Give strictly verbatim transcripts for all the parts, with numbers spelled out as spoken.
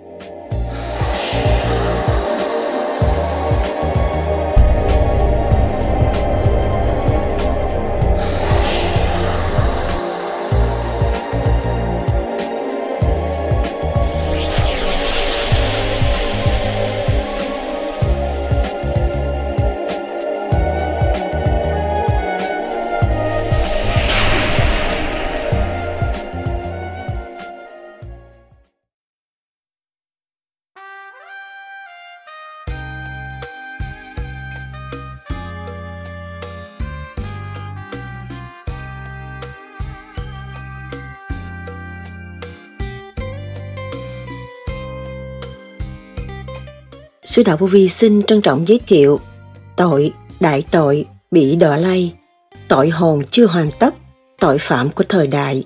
Sư Đạo Vô Vi xin trân trọng giới thiệu Tội, đại tội, bị đọa lay, tội hồn chưa hoàn tất, tội phạm của thời đại.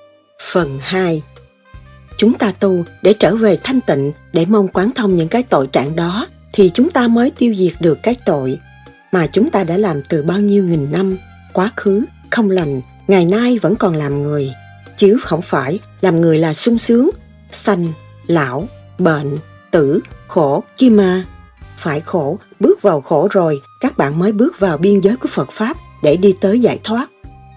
Phần hai. Chúng ta tu để trở về thanh tịnh, để mong quán thông những cái tội trạng đó, thì chúng ta mới tiêu diệt được cái tội mà chúng ta đã làm từ bao nhiêu nghìn năm, quá khứ, không lành, ngày nay vẫn còn làm người. Chứ không phải làm người là sung sướng, sanh, lão, bệnh, tử, khổ chi mà. Phải khổ, bước vào khổ rồi, các bạn mới bước vào biên giới của Phật Pháp để đi tới giải thoát.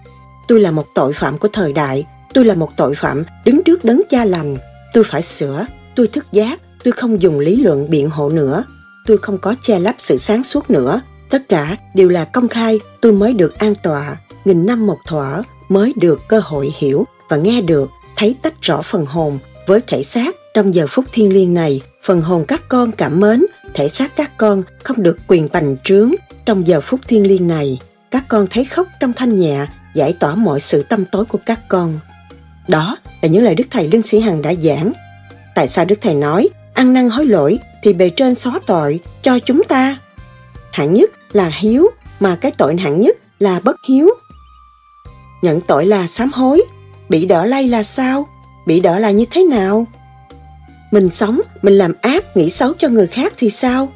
Tôi là một tội phạm của thời đại, tôi là một tội phạm đứng trước đấng cha lành. Tôi phải sửa, tôi thức giác, tôi không dùng lý luận biện hộ nữa. Tôi không có che lấp sự sáng suốt nữa. Tất cả đều là công khai, tôi mới được an tọa. Nghìn năm một thuở mới được cơ hội hiểu và nghe được, thấy tách rõ phần hồn với thể xác. Trong giờ phút thiêng liêng này, phần hồn các con cảm mến, thể xác các con không được quyền bành trướng. Trong giờ phút thiêng liêng này, các con thấy khóc trong thanh nhẹ, giải tỏa mọi sự tâm tối của các con. Đó là những lời Đức Thầy Lương Sĩ Hằng đã giảng. Tại sao Đức Thầy nói ăn năn hối lỗi thì bề trên xóa tội cho chúng ta? Hạng nhất là hiếu, mà cái tội hạng nhất là bất hiếu. Nhận tội là sám hối. Bị đọa lay là sao? Bị đọa là như thế nào? Mình sống, mình làm ác, nghĩ xấu cho người khác thì sao?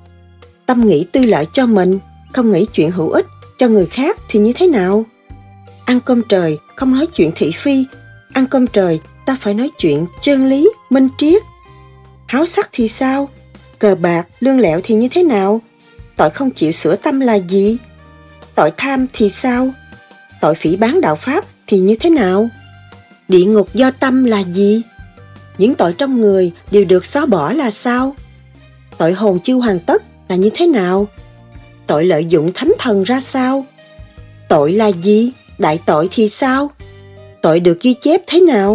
Tâm nghĩ tư lợi cho mình, không nghĩ chuyện hữu ích cho người khác thì như thế nào? Ăn cơm trời, không nói chuyện thị phi. Ăn cơm trời, ta phải nói chuyện chân lý, minh triết. Háo sắc thì sao? Cờ bạc, lương lẹo thì như thế nào? Tội không chịu sửa tâm là gì? Tội tham thì sao? Tội phỉ báng đạo Pháp thì như thế nào? Địa ngục do tâm là gì? Những tội trong người đều được xóa bỏ là sao? Tội hồn chưa hoàn tất là như thế nào? Tội lợi dụng thánh thần ra sao? Tội là gì? Đại tội thì sao? Tội được ghi chép thế nào?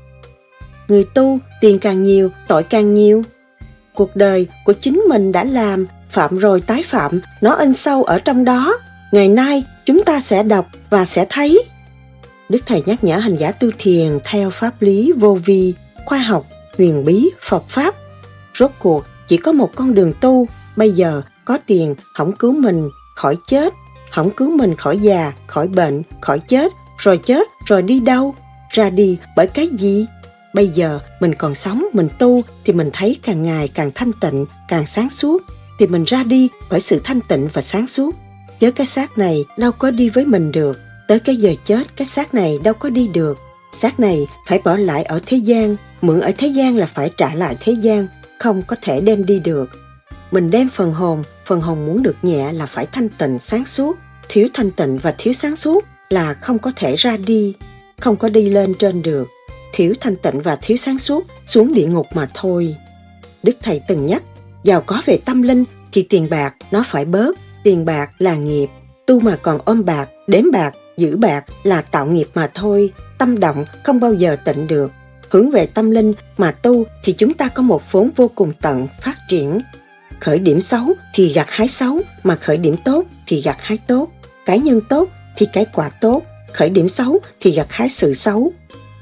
Người tu, tiền càng nhiều, tội càng nhiều. Cuộc đời của chính mình đã làm, phạm rồi tái phạm, nó in sâu ở trong đó. Ngày nay chúng ta sẽ đọc và sẽ thấy. Đức Thầy nhắc nhở hành giả tu thiền theo pháp lý vô vi, khoa học, huyền bí, Phật Pháp. Rốt cuộc chỉ có một con đường tu. Bây giờ có tiền không cứu mình khỏi chết, không cứu mình khỏi già, khỏi bệnh, khỏi chết. Rồi chết, rồi đi đâu? Ra đi bởi cái gì? Bây giờ mình còn sống, mình tu thì mình thấy càng ngày càng thanh tịnh, càng sáng suốt. Thì mình ra đi bởi sự thanh tịnh và sáng suốt. Chớ cái xác này đâu có đi với mình được. Tới cái giờ chết, cái xác này đâu có đi được. Xác này phải bỏ lại ở thế gian. Mượn ở thế gian là phải trả lại thế gian, không có thể đem đi được. Mình đem phần hồn, phần hồn muốn được nhẹ là phải thanh tịnh sáng suốt. Thiếu thanh tịnh và thiếu sáng suốt là không có thể ra đi, không có đi lên trên được. Thiếu thanh tịnh và thiếu sáng suốt xuống địa ngục mà thôi. Đức Thầy từng nhắc, giàu có về tâm linh thì tiền bạc nó phải bớt. Tiền bạc là nghiệp, tu mà còn ôm bạc, đếm bạc, giữ bạc là tạo nghiệp mà thôi. Tâm động không bao giờ tịnh được. Hướng về tâm linh mà tu thì chúng ta có một vốn vô cùng tận phát triển. Khởi điểm xấu thì gặt hái xấu, mà khởi điểm tốt thì gặt hái tốt. Cái nhân tốt thì cái quả tốt, khởi điểm xấu thì gặt hái sự xấu.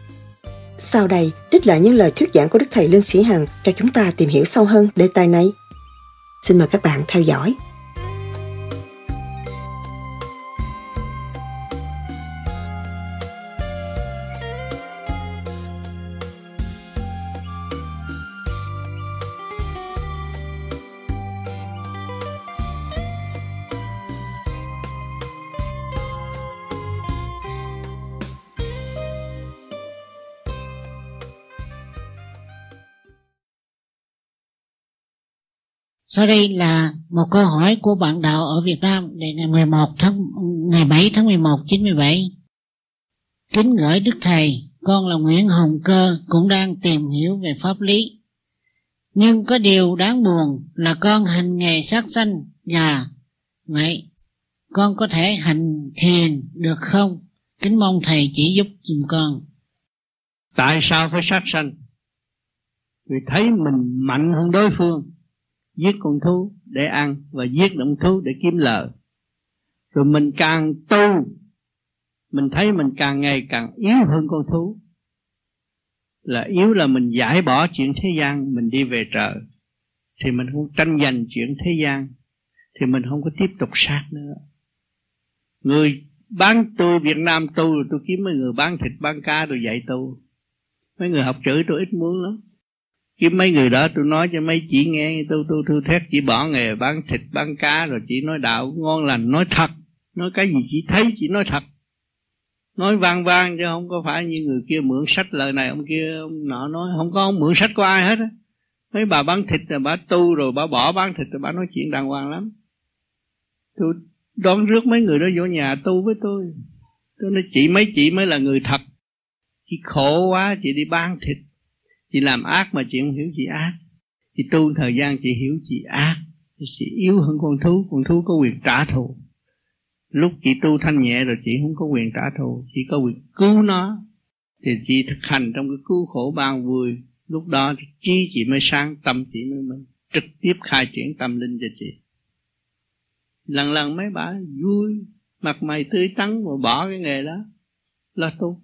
Sau đây, trích lại những lời thuyết giảng của Đức Thầy Lương Sĩ Hằng cho chúng ta tìm hiểu sâu hơn đề tài này. Xin mời các bạn theo dõi. Sau đây là một câu hỏi của bạn đạo ở Việt Nam để ngày mười một tháng ngày bảy tháng mười một chín mươi bảy. Kính gửi Đức Thầy, con là Nguyễn Hồng Cơ, cũng đang tìm hiểu về pháp lý. Nhưng có điều đáng buồn là con hành nghề sát sanh và vậy con có thể hành thiền được không? Kính mong Thầy chỉ giúp giùm con. Tại sao phải sát sanh? Vì thấy mình mạnh hơn đối phương, giết con thú để ăn và giết động thú để kiếm lợi. Rồi mình càng tu, mình thấy mình càng ngày càng yếu hơn con thú. Là yếu là mình giải bỏ chuyện thế gian, mình đi về trời. Thì mình không tranh giành chuyện thế gian, thì mình không có tiếp tục sát nữa. Người bán tôi Việt Nam tu rồi tôi kiếm mấy người bán thịt bán cá rồi dạy tu. Mấy người học chữ tôi ít muốn lắm. Kiếm mấy người đó tôi nói cho mấy chị nghe, tôi tôi tôi thét chỉ bỏ nghề bán thịt bán cá rồi chỉ nói đạo ngon lành, nói thật. Nói cái gì chỉ thấy chỉ nói thật. Nói vang vang chứ không có phải như người kia mượn sách lời này ông kia ông nọ nói, không có ông mượn sách của ai hết á. Mấy bà bán thịt rồi bà tu rồi bà bỏ bán thịt rồi bà nói chuyện đàng hoàng lắm. Tôi đón rước mấy người đó vô nhà tu với tôi. Tôi nói chị mấy chị mới là người thật. Chị khổ quá chị đi bán thịt, chị làm ác mà chị không hiểu chị ác. Chị tu thời gian chị hiểu chị ác, chị yếu hơn con thú. Con thú có quyền trả thù. Lúc chị tu thanh nhẹ rồi chị không có quyền trả thù, chị có quyền cứu nó. Thì chị thực hành trong cái cứu khổ ban vui. Lúc đó thì trí chị mới sáng, tâm chị mới minh, trực tiếp khai triển tâm linh cho chị. Lần lần mấy bà vui, mặt mày tươi tắn mà bỏ cái nghề đó là tu.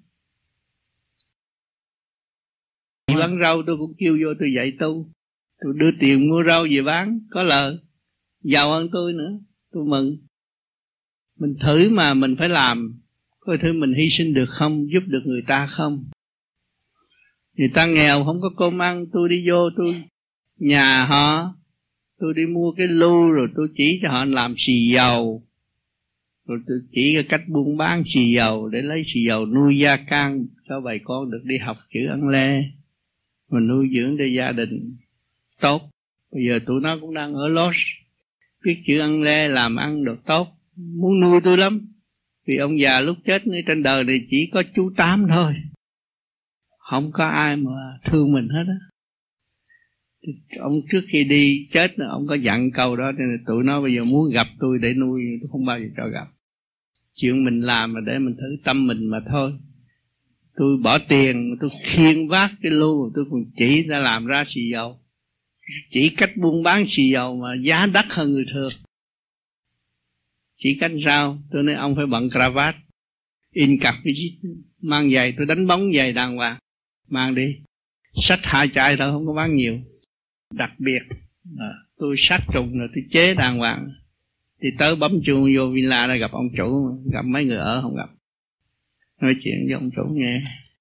Chị bán rau tôi cũng kêu vô tôi dạy tu. Tôi đưa tiền mua rau về bán, có lời, giàu hơn tôi nữa, tôi mừng. Mình thử mà mình phải làm, coi thử mình hy sinh được không, giúp được người ta không. Người ta nghèo không có cơm ăn, tôi đi vô tôi nhà họ, tôi đi mua cái lu rồi tôi chỉ cho họ làm xì dầu. Rồi tôi chỉ cái cách buôn bán xì dầu để lấy xì dầu nuôi gia can cho bà con được đi học chữ ăn lê, mà nuôi dưỡng cho gia đình tốt. Bây giờ tụi nó cũng đang ở Los, biết chữ ăn lê làm ăn được tốt, muốn nuôi tôi lắm. Vì ông già lúc chết trên đời này chỉ có chú Tám thôi, không có ai mà thương mình hết á. Ông trước khi đi chết ông có dặn câu đó, nên tụi nó bây giờ muốn gặp tôi để nuôi, tôi không bao giờ cho gặp. Chuyện mình làm là để mình thử tâm mình mà thôi. Tôi bỏ tiền, tôi khiêng vác cái lu, tôi còn chỉ ra làm ra xì dầu, chỉ cách buôn bán xì dầu mà giá đắt hơn người thường. Chỉ cách sao? Tôi nói ông phải bận cravat, in cặp cái mang giày, tôi đánh bóng giày đàng hoàng, mang đi. Xách hai chai thôi, không có bán nhiều. Đặc biệt à, tôi sát trùng rồi tôi chế đàng hoàng. Thì tới bấm chuông vô villa ra gặp ông chủ, gặp mấy người ở không gặp. Nói chuyện với ông chủ nghe.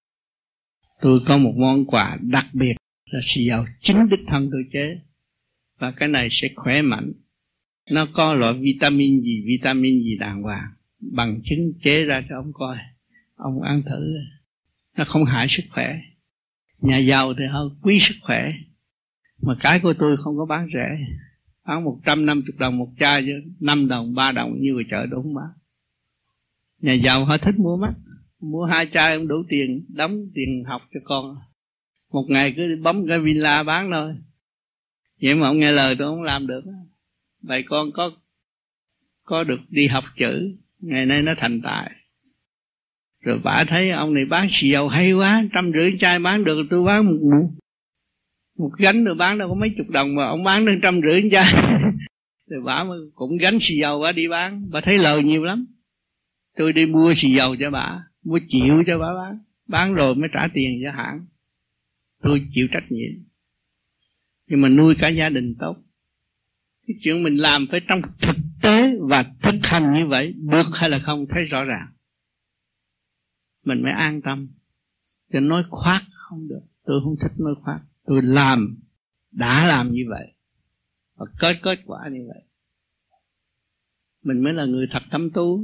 Tôi có một món quà đặc biệt là xì dầu chính đích thân tôi chế. Và cái này sẽ khỏe mạnh. Nó có loại vitamin gì, vitamin gì đàng hoàng. Bằng chứng chế ra cho ông coi. Ông ăn thử. Nó không hại sức khỏe. Nhà giàu thì họ quý sức khỏe. Mà cái của tôi không có bán rẻ. Bán một trăm năm mươi đồng một chai chứ. năm đồng, ba đồng như ở chợ đúng bán. Nhà giàu họ thích mua mắc. Mua hai chai không đủ tiền, đóng tiền học cho con. Một ngày cứ bấm cái villa bán thôi. Vậy mà ông nghe lời tôi không làm được. Vậy con có có được đi học chữ, ngày nay nó thành tài. Rồi bà thấy ông này bán xì dầu hay quá, trăm rưỡi chai bán được, tôi bán một, một, một gánh rồi bán đâu có mấy chục đồng mà ông bán đến trăm rưỡi chai. Rồi bà cũng gánh xì dầu bà đi bán, bà thấy lời nhiều lắm. Tôi đi mua xì dầu cho bà, mua triệu cho bà bán, bán rồi mới trả tiền cho hãng. Tôi chịu trách nhiệm. Nhưng mà nuôi cả gia đình tốt. Cái chuyện mình làm phải trong thực tế và thực hành như vậy, được hay là không thấy rõ ràng. Mình mới an tâm. Chứ nói khoác không được. Tôi không thích nói khoác. Tôi làm, đã làm như vậy. Và kết kết quả như vậy. Mình mới là người thật tâm tu.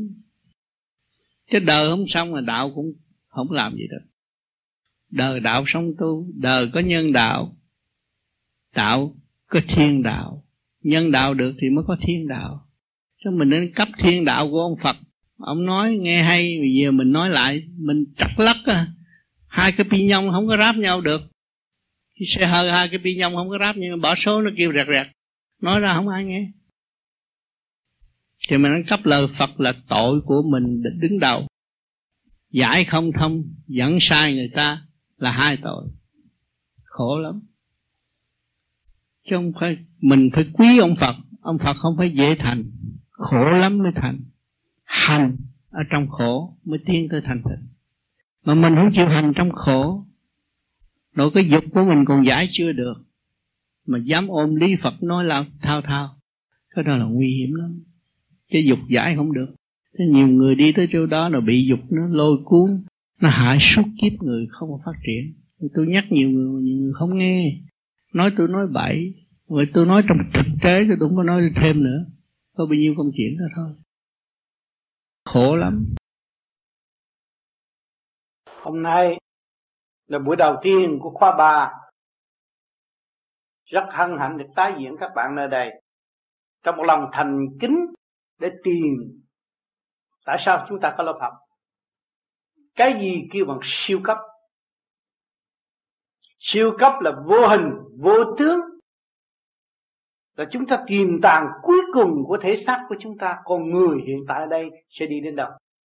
Chứ đời không xong mà đạo cũng không làm gì được. Đời đạo sống tu. Đời có nhân đạo. Đạo có thiên đạo. nhân đạo được thì mới có thiên đạo. Chứ mình nên cấp thiên đạo của ông Phật. Ông nói nghe hay, bây giờ mình nói lại, mình trắc lắc à. Hai cái pi nhông không có ráp nhau được. Cái xe hơi hai cái pi nhông không có ráp, nhưng bỏ số nó kêu rẹt rẹt. Nói ra không ai nghe. Thì mình ăn cắp lời Phật là tội của mình đứng đầu. Giải không thông, dẫn sai người ta là hai tội. Khổ lắm. Chứ không phải, mình phải quý ông Phật. Ông Phật không phải dễ thành, khổ lắm mới thành. Hành ở trong khổ mới tiến tới thành tựu. Mà mình không chịu hành trong khổ, nội cái dục của mình còn giải chưa được, mà dám ôm lý Phật nói là thao thao, cái đó là nguy hiểm lắm. Cái dục giải không được. Thế nhiều người đi tới chỗ đó rồi bị dục nó lôi cuốn, nó hại suốt kiếp người không có phát triển. Tôi nhắc nhiều người mà nhiều người không nghe, nói tôi nói bậy. Rồi tôi nói trong thực tế tôi không có nói thêm nữa. Có bao nhiêu công chuyện đó thôi. Khổ lắm. Hôm nay là buổi đầu tiên của khóa ba. Rất hân hạnh được tái diễn các bạn nơi đây, trong một lòng thành kính để tìm tại sao chúng ta có lớp học. Cái gì kêu bằng siêu cấp? Siêu cấp là vô hình, vô tướng, là chúng ta tìm tàng cuối cùng của thể xác của chúng ta. Con người hiện tại ở đây sẽ đi đến đâu?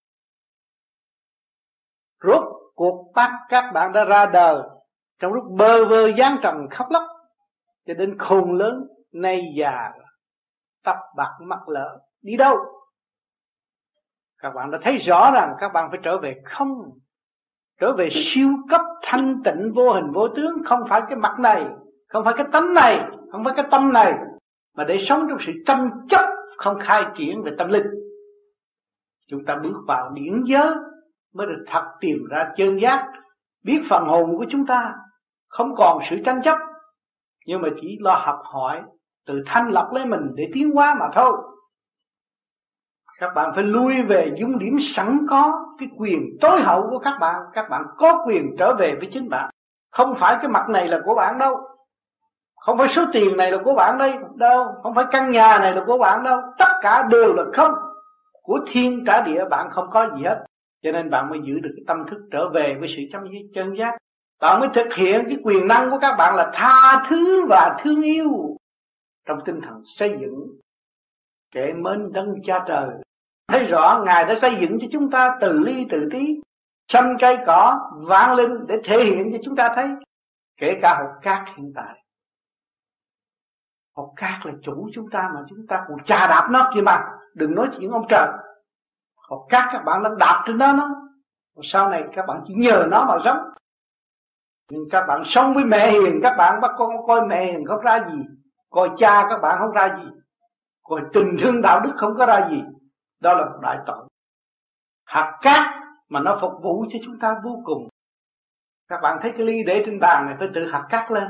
Rốt cuộc bác các bạn đã ra đời trong lúc bơ vơ giáng trần khóc lóc, cho đến khôn lớn, nay già tóc bạc mắt lỡ, đi đâu? Các bạn đã thấy rõ rằng các bạn phải trở về không, trở về siêu cấp thanh tịnh vô hình vô tướng. Không phải cái mặt này, không phải cái tánh này, không phải cái tâm này, mà để sống trong sự tranh chấp, không khai triển về tâm linh. Chúng ta bước vào điển giới mới được thật tìm ra chân giác, biết phần hồn của chúng ta, không còn sự tranh chấp, nhưng mà chỉ lo học hỏi, tự thanh lọc lấy mình để tiến hóa mà thôi. Các bạn phải lui về dung điểm sẵn có, cái quyền tối hậu của các bạn. Các bạn có quyền trở về với chính bạn. Không phải cái mặt này là của bạn đâu, không phải số tiền này là của bạn đây đâu, không phải căn nhà này là của bạn đâu. Tất cả đều là không, của thiên trả địa, bạn không có gì hết. Cho nên bạn mới giữ được cái tâm thức trở về với sự chấm dứt chân giác. Bạn mới thực hiện cái quyền năng của các bạn là tha thứ và thương yêu, trong tinh thần xây dựng kệ mến đấng cha trời. Thấy rõ Ngài đã xây dựng cho chúng ta từ ly từ tí, xanh cây cỏ vạn linh, để thể hiện cho chúng ta thấy. Kể cả hột cát hiện tại, hột cát là chủ chúng ta mà chúng ta còn chà đạp nó kia mà. Đừng nói chuyện ông trời. Hột cát các bạn đang đạp trên đó nó, sau này các bạn chỉ nhờ nó mà sống. Nhưng các bạn sống với mẹ hiền, các bạn bắt con coi mẹ hiền không ra gì, coi cha các bạn không ra gì, coi tình thương đạo đức không có ra gì. Đó là một đại tội. Hạt cát mà nó phục vụ cho chúng ta vô cùng. Các bạn thấy cái ly để trên bàn này, tôi tự hạt cát lên,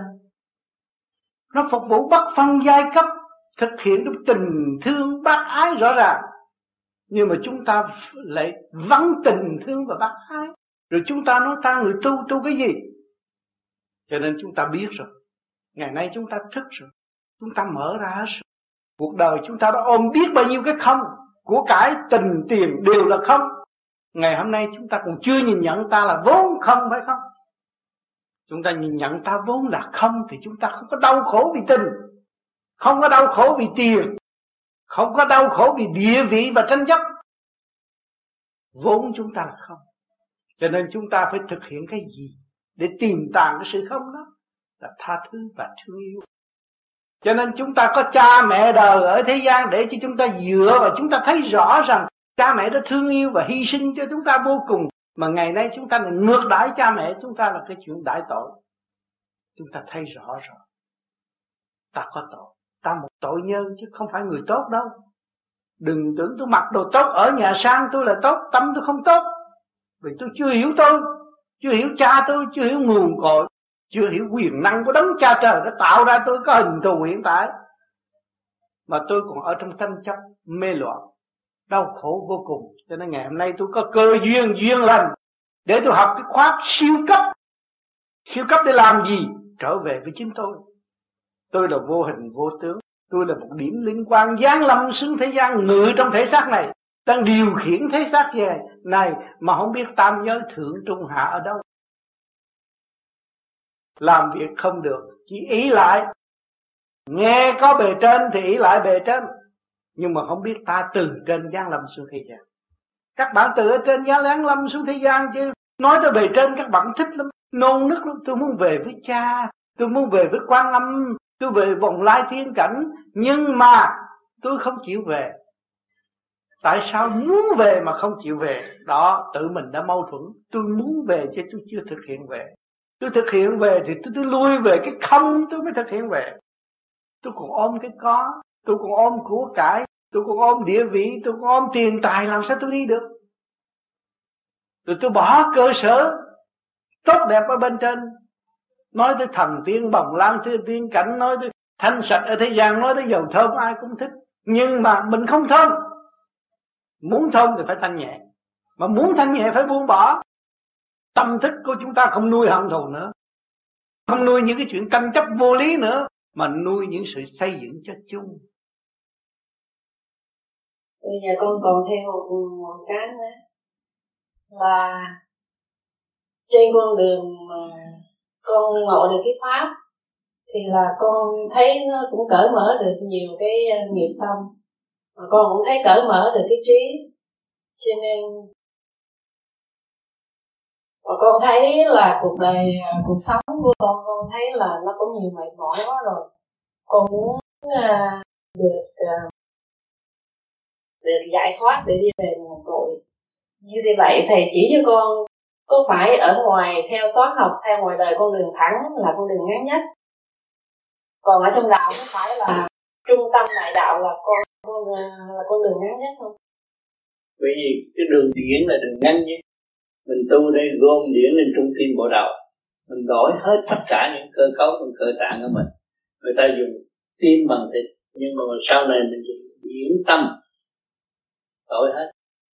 nó phục vụ bất phân giai cấp, thực hiện được tình thương bác ái rõ ràng. Nhưng mà chúng ta lại vắng tình thương và bác ái, rồi chúng ta nói ta người tu, tu cái gì? Cho nên chúng ta biết rồi, ngày nay chúng ta thức rồi, chúng ta mở ra rồi. Cuộc đời chúng ta đã ôm biết bao nhiêu cái không, của cải tình tiền đều là không. Ngày hôm nay chúng ta còn chưa nhìn nhận ta là vốn không, phải không? Chúng ta nhìn nhận ta vốn là không thì chúng ta không có đau khổ vì tình, không có đau khổ vì tiền, không có đau khổ vì địa vị và tranh chấp. Vốn chúng ta là không. Cho nên chúng ta phải thực hiện cái gì để tìm tàng cái sự không đó? Là tha thứ và thương yêu. Cho nên chúng ta có cha mẹ đời ở thế gian để cho chúng ta dựa và chúng ta thấy rõ rằng cha mẹ đã thương yêu và hy sinh cho chúng ta vô cùng. Mà ngày nay chúng ta ngược đãi cha mẹ chúng ta là cái chuyện đại tội. Chúng ta thấy rõ rồi, ta có tội, ta một tội nhân chứ không phải người tốt đâu. Đừng tưởng tôi mặc đồ tốt ở nhà sang tôi là tốt, tâm tôi không tốt. Vì tôi chưa hiểu tôi, chưa hiểu cha tôi, chưa hiểu nguồn cội, chưa hiểu quyền năng của đấng cha trời đã tạo ra tôi có hình thù hiện tại. Mà tôi còn ở trong tranh chấp, mê loạn, đau khổ vô cùng. Cho nên ngày hôm nay tôi có cơ duyên, duyên lành để tôi học cái khóa siêu cấp. Siêu cấp để làm gì? Trở về với chính tôi. Tôi là vô hình vô tướng. Tôi là một điểm linh quang giáng lâm xuống thế gian, ngự trong thể xác này, đang điều khiển thế xác này mà không biết tam giới thượng trung hạ ở đâu. Làm việc không được, chỉ ý lại. Nghe có bề trên thì ý lại bề trên, nhưng mà không biết ta từ trên giáng lâm xuống thế gian. Các bạn từ ở trên giáng lâm xuống thế gian chứ nói tới bề trên các bạn thích lắm, nôn nức lắm. Tôi muốn về với cha, tôi muốn về với Quan Âm, tôi về vòng lai thiên cảnh, nhưng mà tôi không chịu về. Tại sao muốn về mà không chịu về? Đó, tự mình đã mâu thuẫn. Tôi muốn về chứ tôi chưa thực hiện về. Tôi thực hiện về thì tôi, tôi lui về cái không tôi mới thực hiện về. Tôi còn ôm cái có, tôi còn ôm của cải, tôi còn ôm địa vị, tôi còn ôm tiền tài, làm sao tôi đi được? Rồi tôi bỏ cơ sở tốt đẹp ở bên trên, nói tới thần tiên bồng lan thiên tiên cảnh, nói tới thanh sạch ở thế gian, nói tới dầu thơm ai cũng thích, nhưng mà mình không thơm. Muốn thơm thì phải thanh nhẹ, mà muốn thanh nhẹ phải buông bỏ. Tâm thức của chúng ta không nuôi hận thù nữa, không nuôi những cái chuyện tranh chấp vô lý nữa, mà nuôi những sự xây dựng cho chung. Bây giờ con còn thêm một, một cái nữa là trên con đường mà con ngộ được cái pháp thì là con thấy nó cũng cởi mở được nhiều cái nghiệp tâm, mà con cũng thấy cởi mở được cái trí, cho nên và con thấy là cuộc đời, cuộc sống của con con thấy là nó cũng nhiều mệt mỏi quá rồi. Con muốn uh, được uh, được giải thoát để đi về nguồn cội. Như thế vậy thầy chỉ cho con có phải ở ngoài theo toán học, theo ngoài đời con đường thẳng là con đường ngắn nhất, còn ở trong đạo có phải là trung tâm đại đạo là con, con là con đường ngắn nhất không? Bởi vì cái đường điển là đường ngắn nhất. Mình tu đây gom điển lên trung tim bộ đầu, mình đổi hết tất cả những cơ cấu trong cơ tạng của mình. Người ta dùng tim bằng thịt, nhưng mà sau này mình dùng điển tâm, đổi hết.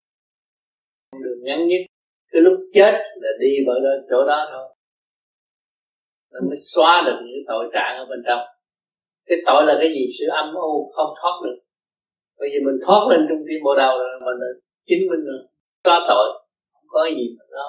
Đường ngắn nhất, cái lúc chết là đi vào đó, chỗ đó thôi, nó mới xóa được những tội trạng ở bên trong. Cái tội là cái gì? Sự âm u không thoát được. Bởi vì mình thoát lên trung tim bộ đầu rồi, mình chính mình xóa tội, không có gì mà lo.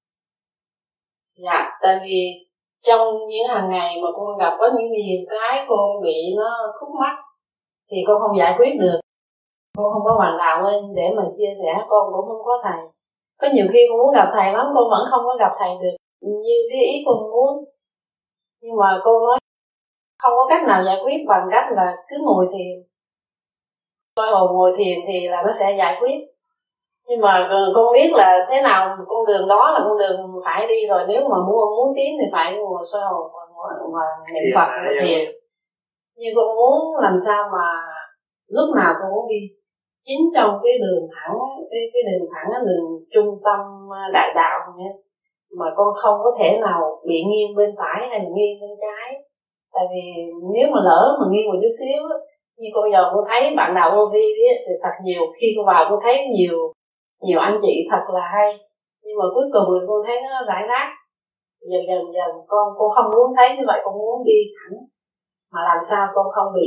Dạ, tại vì trong những hàng ngày mà con gặp có những nhiều cái con bị nó khúc mắc thì con không giải quyết được, con không có hoàn đạo lên để mà chia sẻ, con cũng không có thầy. Có nhiều khi con muốn gặp thầy lắm, con vẫn không có gặp thầy được như cái ý con muốn, nhưng mà cô nói không có cách nào giải quyết bằng cách là cứ ngồi thiền, soi hồn ngồi thiền thì là nó sẽ giải quyết. Nhưng mà con biết là thế nào, con đường đó là con đường phải đi rồi, nếu mà muốn muốn tiến thì phải ngồi soi hồn và niệm Phật và thiền. Nhưng con muốn làm sao mà lúc nào con cũng đi chính trong cái đường thẳng, cái cái đường thẳng là đường trung tâm đại đạo nhé, mà con không có thể nào bị nghiêng bên phải hay là nghiêng bên trái. Tại vì nếu mà lỡ mà nghiêng một chút xíu, như con giờ con thấy bạn đạo vô vi thì thật nhiều, khi con vào con thấy nhiều nhiều anh chị thật là hay, nhưng mà cuối cùng thì con thấy nó rải rác. Dần dần dần con con không muốn thấy như vậy, con muốn đi thẳng, mà làm sao con không bị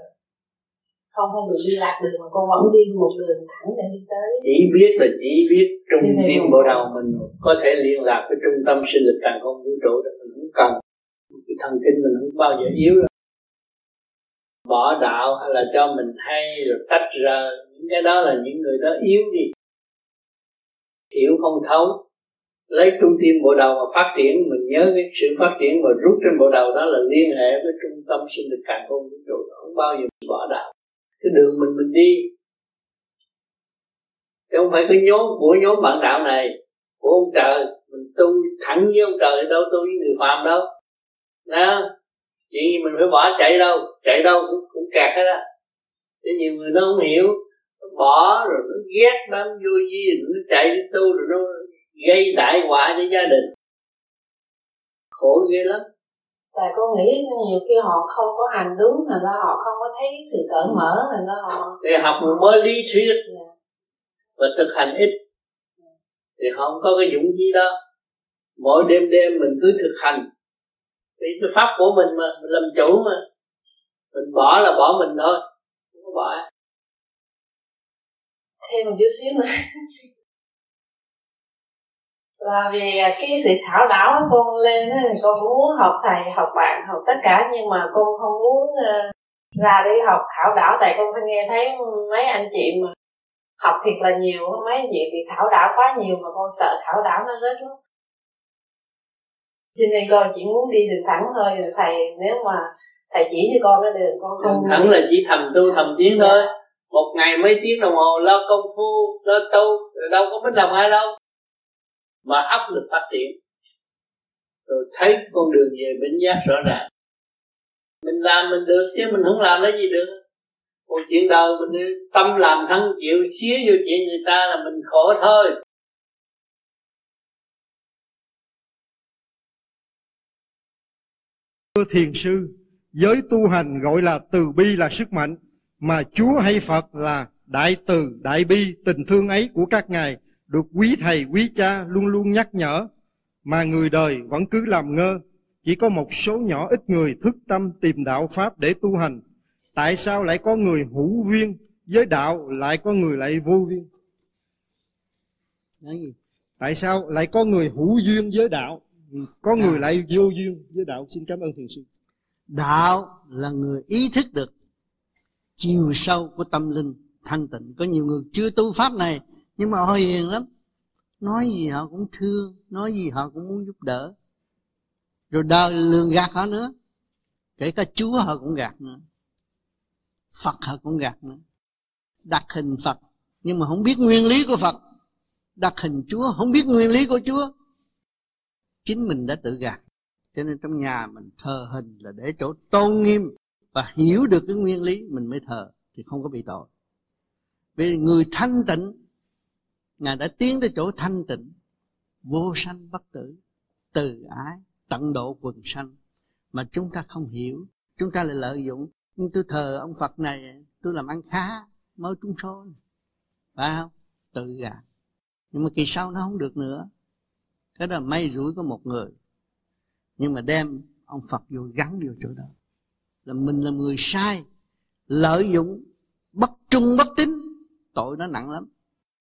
không không bị đi lạc đường, mà con vẫn đi một đường thẳng để đi tới. Chỉ biết là chỉ biết trung tim bộ đầu mình có thể liên lạc với trung tâm sinh lực càng không vũ trụ được, mình không cần cái thần kinh mình không bao giờ yếu đâu. Bỏ đạo hay là cho mình hay rồi tách ra, những cái đó là những người đó yếu đi, hiểu không thấu. Lấy trung tim bộ đầu mà phát triển, mình nhớ cái sự phát triển mà rút trên bộ đầu đó là liên hệ với trung tâm sinh lực càng không vũ trụ, không bao giờ mình bỏ đạo. Cái đường mình mình đi, chứ không phải cái nhóm của nhóm bạn đạo này của ông trời, mình tu thẳng với ông trời đâu, tu với người phàm đâu. Đó, chuyện gì mình phải bỏ chạy đâu, chạy đâu cũng, cũng kẹt hết á. Chứ nhiều người nó không hiểu, nó bỏ rồi nó ghét lắm, vô vi rồi nó chạy đi tu rồi nó gây đại họa cho gia đình, khổ ghê lắm. Tại con nghĩ nhiều khi họ không có hành đúng, là do họ không có thấy sự cởi mở, là do họ để học một mới lý thuyết yeah. và thực hành ít thì họ không có cái dũng khí đó. Mỗi đêm đêm mình cứ thực hành, thì cái pháp của mình mà mình làm chủ mà, Mình bỏ là bỏ mình thôi, không có bỏ. Thêm một chút xíu nữa là vì cái sự thảo đảo của con lên thì con cũng muốn học thầy, học bạn, học tất cả, nhưng mà con không muốn ra để học thảo đảo, tại con phải nghe thấy mấy anh chị mà học thiệt là nhiều, mấy anh chị bị thảo đảo quá nhiều mà con sợ thảo đảo nó rớt lắm. Cho nên con chỉ muốn đi đường thẳng thôi, rồi thầy nếu mà thầy chỉ cho con cái đường con không. Đường thẳng là chỉ thầm tu thầm tiến thôi. Một ngày mấy tiếng đồng hồ lo công phu, lo tu, rồi đâu có biết lòng ai đâu. Mà áp lực phát triển, rồi thấy con đường về bỉnh giác rõ ràng. Mình làm mình được chứ mình không làm lấy gì được. Còn chuyện đời mình tâm làm thân chịu xía vô chuyện người ta là mình khổ thôi. Thưa thiền sư, giới tu hành gọi là từ bi là sức mạnh, mà Chúa hay Phật là đại từ, đại bi, tình thương ấy của các ngài được quý thầy, quý cha luôn luôn nhắc nhở, mà người đời vẫn cứ làm ngơ. Chỉ có một số nhỏ ít người thức tâm tìm đạo Pháp để tu hành. Tại sao lại có người hữu duyên với đạo, lại có người lại vô duyên? Tại sao lại có người hữu duyên với đạo, có người lại vô duyên với đạo? Xin cảm ơn thiền sư. Đạo là người ý thức được chiều sâu của tâm linh thanh tịnh. Có nhiều người chưa tu Pháp này nhưng mà họ hiền lắm, nói gì họ cũng thương, nói gì họ cũng muốn giúp đỡ, rồi đời lường gạt họ nữa. Kể cả Chúa họ cũng gạt nữa, Phật họ cũng gạt nữa. Đặt hình Phật nhưng mà không biết nguyên lý của Phật, đặt hình Chúa không biết nguyên lý của Chúa. Chính mình đã tự gạt. Cho nên trong nhà mình thờ hình là để chỗ tôn nghiêm, và hiểu được cái nguyên lý mình mới thờ, thì không có bị tội. Vì người thanh tịnh, Ngài đã tiến tới chỗ thanh tịnh, vô sanh bất tử, từ ái, tận độ quần sanh. Mà chúng ta không hiểu, chúng ta lại lợi dụng. Nhưng tôi thờ ông Phật này, tôi làm ăn khá, mới trúng số, phải không? Tự gạt. Nhưng mà kỳ sau nó không được nữa. Cái đó là may rủi của một người. Nhưng mà đem ông Phật vô gắn vô chỗ đó, là mình là người sai, lợi dụng, bất trung bất tín, tội nó nặng lắm.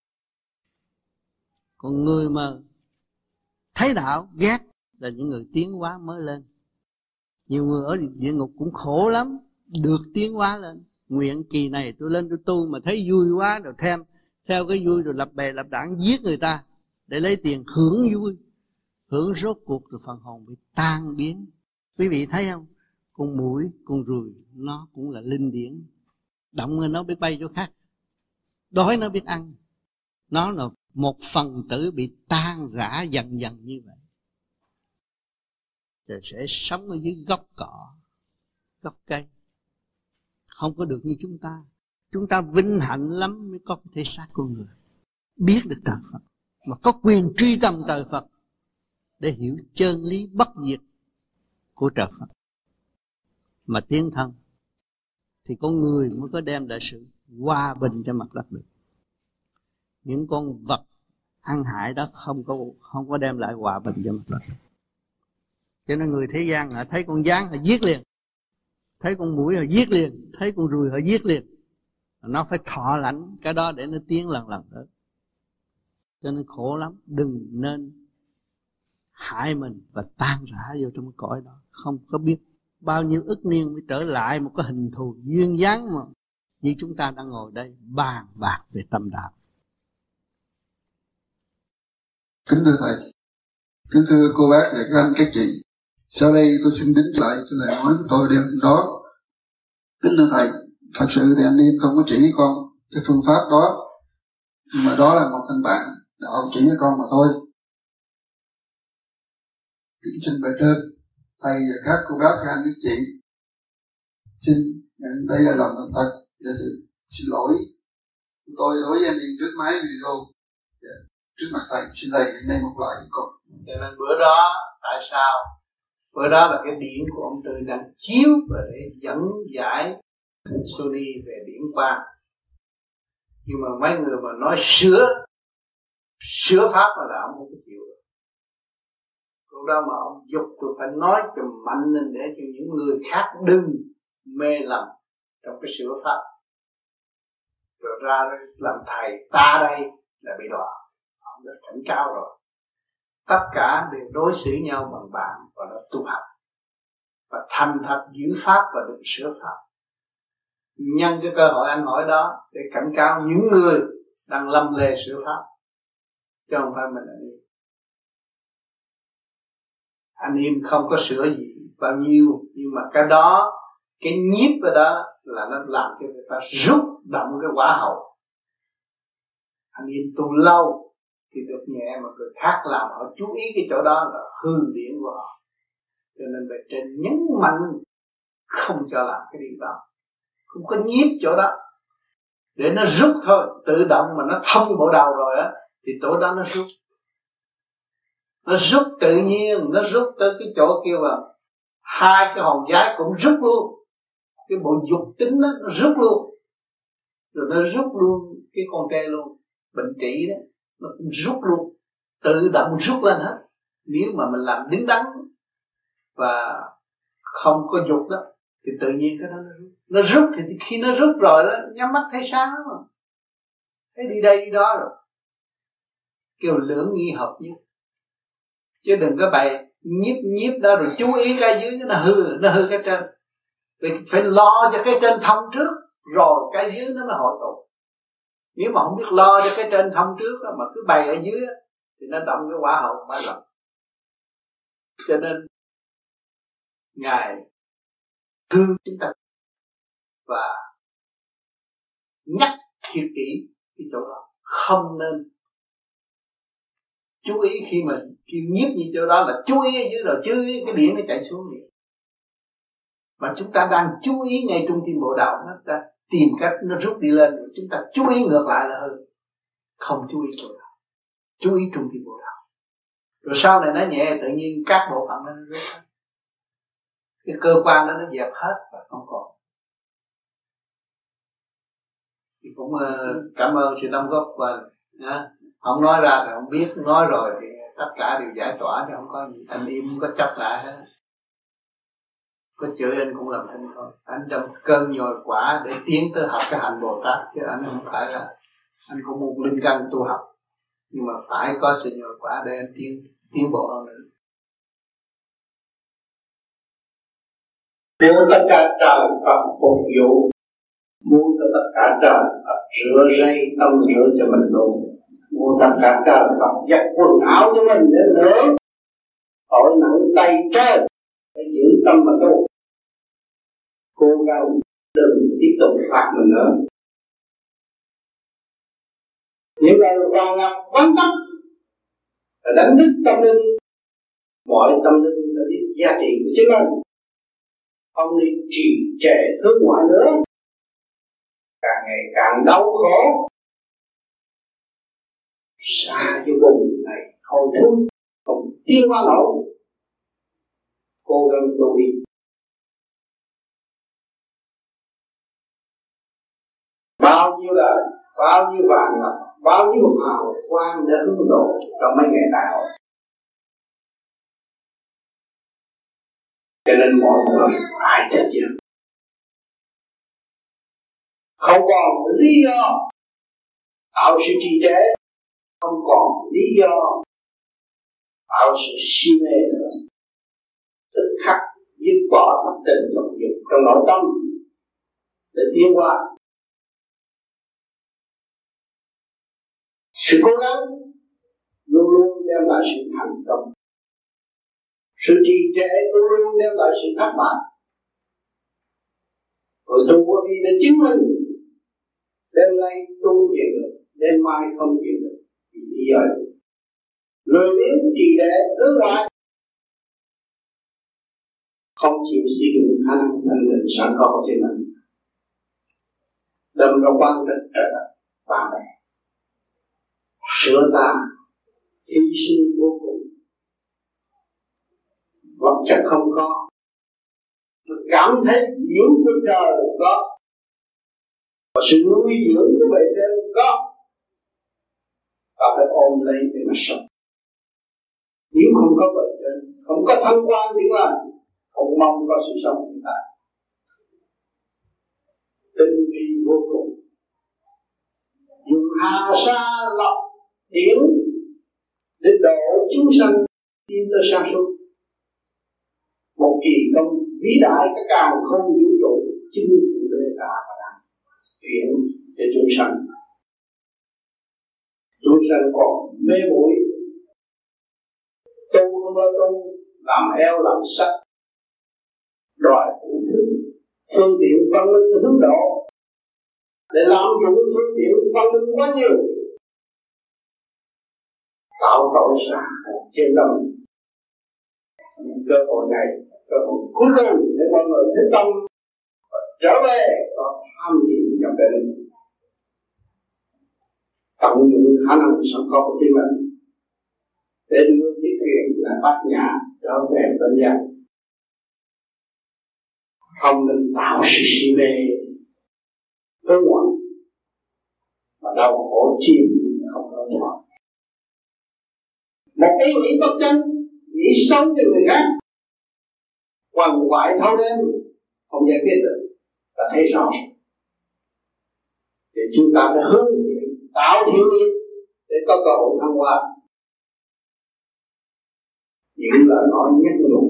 Còn người mà thấy đạo ghét là những người tiến hóa mới lên. Nhiều người ở địa ngục cũng khổ lắm, được tiến hóa lên. Nguyện kỳ này tôi lên tôi tu mà thấy vui quá, rồi thêm theo cái vui rồi lập bè lập đảng giết người ta để lấy tiền hưởng vui, hưởng rốt cuộc rồi phần hồn bị tan biến. Quý vị thấy không? Con muỗi, con ruồi nó cũng là linh điển, động lên nó biết bay chỗ khác, đói nó biết ăn. Nó là một phần tử bị tan rã dần dần như vậy, rồi sẽ sống ở dưới gốc cỏ, gốc cây, không có được như chúng ta. Chúng ta vinh hạnh lắm mới có cái thể xác con người, biết được trời Phật, mà có quyền truy tầm trời Phật để hiểu chân lý bất diệt của trời Phật mà tiến thân, thì con người mới có đem lại sự hòa bình cho mặt đất được. Những con vật ăn hại đó không có không có đem lại hòa bình cho mặt đất. Cho nên người thế gian họ thấy con gián họ giết liền, thấy con muỗi họ giết liền, thấy con ruồi họ giết liền. Nó phải thọ lãnh cái đó để nó tiến lần lần tới. Cho nên khổ lắm. Đừng nên hại mình và tan rã vô trong cái cõi đó. Không có biết bao nhiêu ức niên mới trở lại một cái hình thù duyên dáng mà như chúng ta đang ngồi đây bàn bạc về tâm đạo. Kính thưa thầy, kính thưa cô bác và các anh các chị, sau đây tôi xin đính lại cho lời nói của tôi đêm đó. Kính thưa thầy, thật sự thì anh em không có chỉ con cái phương pháp đó, nhưng mà đó là một anh bạn đạo chỉ cho con mà thôi. Kính xin bề trên, thầy và các cô bác các anh các chị, xin nhận đây là lòng thành thật và sự xin lỗi của tôi đối với anh em trước máy video. Trước mặt thầy, xin thầy hiện nay một lại con. Cho nên bữa đó, tại sao? Bữa đó là cái điển của ông Tư đang chiếu và để dẫn giải Sony về điển quang. Nhưng mà mấy người mà nói sửa, sửa pháp là ông không có chịu được. Lúc đó mà ông dục tôi phải nói cho mạnh lên để cho những người khác đừng mê lầm trong cái sửa pháp, rồi ra làm thầy ta đây là bị đọa. Ông đã cảnh cáo rồi. Tất cả đều đối xử nhau bằng bạn và nó tu học và thành thật giữ pháp và đừng sửa pháp. Nhân cái cơ hội anh hỏi đó để cảnh cáo những người đang lâm lề sửa pháp, chứ không phải mình anh em. Anh em không có sửa gì bao nhiêu, nhưng mà cái đó, cái nhiếp ở đó là nó làm cho người ta rút động cái quả hậu. Anh em tu lâu thì được nhẹ, mà người khác làm họ chú ý cái chỗ đó là hư điển của họ. Cho nên bề trên nhấn mạnh không cho làm cái điều đó, không có nhiếp chỗ đó để nó rút thôi. Tự động mà nó thông bộ đầu rồi á thì chỗ đó nó rút, nó rút tự nhiên, nó rút tới cái chỗ kia mà hai cái hòn giái cũng rút luôn, cái bộ dục tính đó, nó rút luôn, rồi nó rút luôn cái con tre luôn, bệnh trị đó nó cũng rút luôn, tự động rút lên hết. Nếu mà mình làm đứng đắn và không có dục đó thì tự nhiên cái đó nó rút. Nó rút thì khi nó rút rồi đó, nhắm mắt thấy sáng lắm mà, thấy đi đây đi đó rồi, kêu lưỡng nghi hợp nhất. Chứ đừng có bày nhiếp nhiếp đó rồi chú ý cái dưới nó hư, nó hư cái trên. Vì phải lo cho cái trên thông trước, rồi cái dưới nó mới hội tụ. Nếu mà không biết lo cho cái trên thông trước đó, mà cứ bày ở dưới đó, thì nó động cái quả hậu phải lầm. Cho nên Ngài thương chúng ta và nhắc thiệt kỹ cái chỗ đó, không nên chú ý khi mà kêu nhiếp như chỗ đó là chú ý ở dưới, rồi chú ý cái điển nó chạy xuống liền. Mà chúng ta đang chú ý ngay trung tim bộ đầu, nó ta tìm cách nó rút đi lên, rồi chúng ta chú ý ngược lại là hơn, không chú ý chỗ đó, chú ý trung tim bộ đầu, rồi sau này nó nhẹ tự nhiên các bộ phận nó rút hết, cái cơ quan đó nó dẹp hết và không còn. Thì cũng uh, cảm ơn sự đóng góp của anh. Không nói ra thì không biết, nói rồi thì tất cả đều giải tỏa, thì không có gì. Anh im không có chấp lại hết. Có chửi anh cũng làm thinh thôi. Anh trong cơn nhồi quả để tiến tới học cái hành Bồ Tát, chứ anh không phải là anh cũng một linh căn tu học, nhưng mà phải có sự nhồi quả để anh tiến tiến bộ hơn nữa. Muốn tất cả trời Phật phục vụ, muốn tất cả trời Phật rửa rây tâm rửa cho mình luôn, muốn tất cả trời Phật giặt quần áo cho mình để nữa, tội nặng tay trên phải giữ tâm mà tu, cố gắng đừng tiếp tục phạt mình nữa. Những lời vàng ngọc vắn tắt là đánh thức tâm linh, mọi tâm linh đã biết giá trị của chính mình, không nên trì trệ hướng ngoại nữa, càng ngày càng đau khổ, xa cái vùng này thôi thôi, không tiến qua nổi, cố gắng tu đi. Bao nhiêu lời, bao nhiêu vàng ngọc, bao nhiêu hào quang để hướng độ trong mấy ngày đại hội. Cho nên mọi người phải trách nhiệm, không còn lý do tạo sự trì trệ, không còn lý do tạo sự si mê nữa. Tức khắc dứt bỏ thất tình lục dục trong nội tâm để tiến qua. Sự cố gắng luôn luôn đem lại sự thành công, sự trì trệ luôn luôn đem lại sự thất bại. Rồi tu có đi để chứng minh, đêm nay tu chuyện được, đêm mai không chuyện được, thì bây giờ lười biếng trì trệ hướng ngoại, không chịu sử dụng khả năng thanh định sẵn có của chính mình, đâm ra quan trọng trở lại ba mẹ sửa ta, hy sinh vô cùng, vật chất không có, tôi cảm thấy dưỡng của trời có, và sự nuôi dưỡng của bề trên có, ta phải ôm lấy để mà sống. Nếu không có bề trên, không có thăng quan tiếng là không mong có sự sống hiện tại. tinh vi vô cùng, dùng hà sa lọc điển để độ chúng sanh tiến tới sáng suốt. Một kỳ công vĩ đại các càng không vũ trụ chính phủ đề cả và đang chuyển để chúng sanh. Chúng sanh còn mê muội, tu không bao tu, làm eo làm sách, đòi đủ thứ phương tiện văn minh hướng độ để làm dụng phương tiện văn minh quá nhiều, tạo tội xã trên tâm. Cơ hội này, cơ hội cuối cùng để mọi người thức tâm và trở về có tham dự nhập định, tận dụng khả năng sẵn có của chính mình để đưa chiếc thuyền là bát nhã trở về bên gian. Không nên tạo sự si mê hướng ngoại mà đau khổ chìm không có thoát. Một ý nghĩ bất chân, nghĩ sống cho người khác, quằn quại thâu đêm không giải quyết được, ta thấy rõ. Thì chúng ta phải hướng thiện, tạo thiện nghiệp để có cơ hội thăng hoa. Những lời nói nhắc nhủ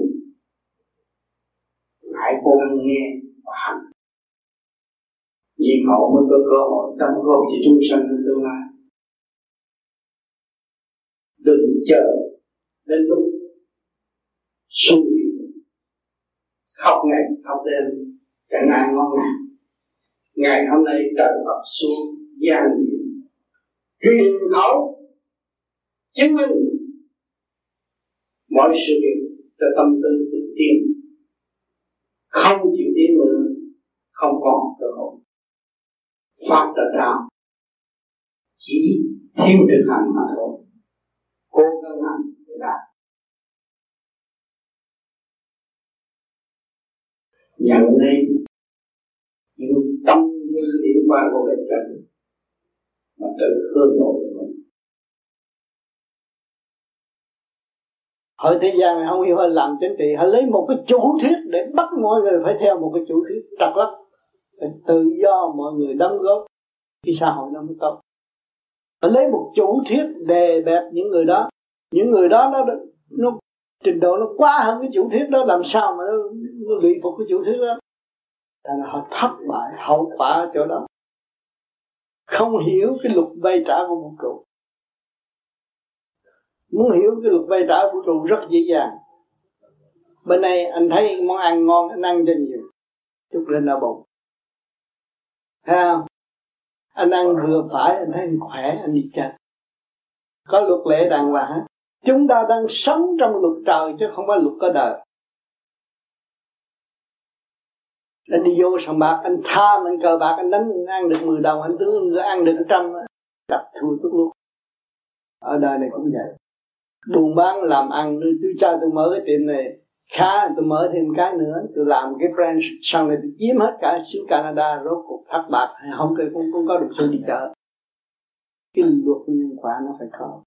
hãy cố gắng nghe và hành, nhiên hậu mới có cơ hội đóng góp cho chúng sanh trong tương lai. Đừng chờ đến lúc suy khóc ngày khóc đêm chẳng ai ngon ngàn. Ngày hôm nay trời Phật xuống gian diệu truyền khẩu chứng minh mọi sự việc cho tâm tư tự tiến, không chịu tiến nữa không còn cơ hội phát ra trao, chỉ thiếu thực hành mà thôi. Cố gắng hành để đạt. Nhận lên những tâm như điểm qua của bề trên mà tự hướng nội mình. Ở thế gian này không hiểu họ làm chính trị, họ lấy một cái chủ thuyết để bắt mọi người phải theo một cái chủ thuyết trật lắm. Phải tự do mọi người đóng góp khi xã hội nó mới tốt. Họ lấy một chủ thuyết đè bẹp những người đó, những người đó nó nó trình độ nó quá hơn cái chủ thuyết đó, làm sao mà nó, nó lụy phục cái chủ thuyết đó. Tại là họ thất bại, hậu quả ở chỗ đó. Không hiểu cái luật vay trả của vũ trụ. Muốn hiểu cái luật vay trả của vũ trụ rất dễ dàng. Bên này anh thấy món ăn ngon, anh ăn cho nhiều, chút lên đau bụng. Thấy không? Anh ăn vừa phải, anh thấy anh khỏe, anh đi chơi. Có luật lệ đàng hoàng hết. Chúng ta đang sống trong luật trời chứ không phải luật có đời. Anh đi vô sòng bạc, anh tham, anh cờ bạc, anh đánh, anh ăn được mười đồng, anh tưởng anh ăn được một trăm, đập thua tốt luôn. Ở đời này cũng vậy. Buôn bán làm ăn, tôi cho tôi mở cái tiệm này khá, tôi mở thêm cái nữa, tôi làm cái branch, sau này tôi chiếm hết cả xứ Canada, rốt cuộc thất bạc, không có cũng, cũng có được sự đi chợ. Cái luật nhân quả nó phải có.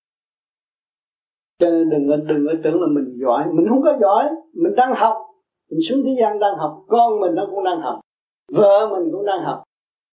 Cho nên đừng đừng có tưởng là mình giỏi, mình không có giỏi, mình đang học, mình xuống thế gian đang học, con mình nó cũng đang học, vợ mình cũng đang học.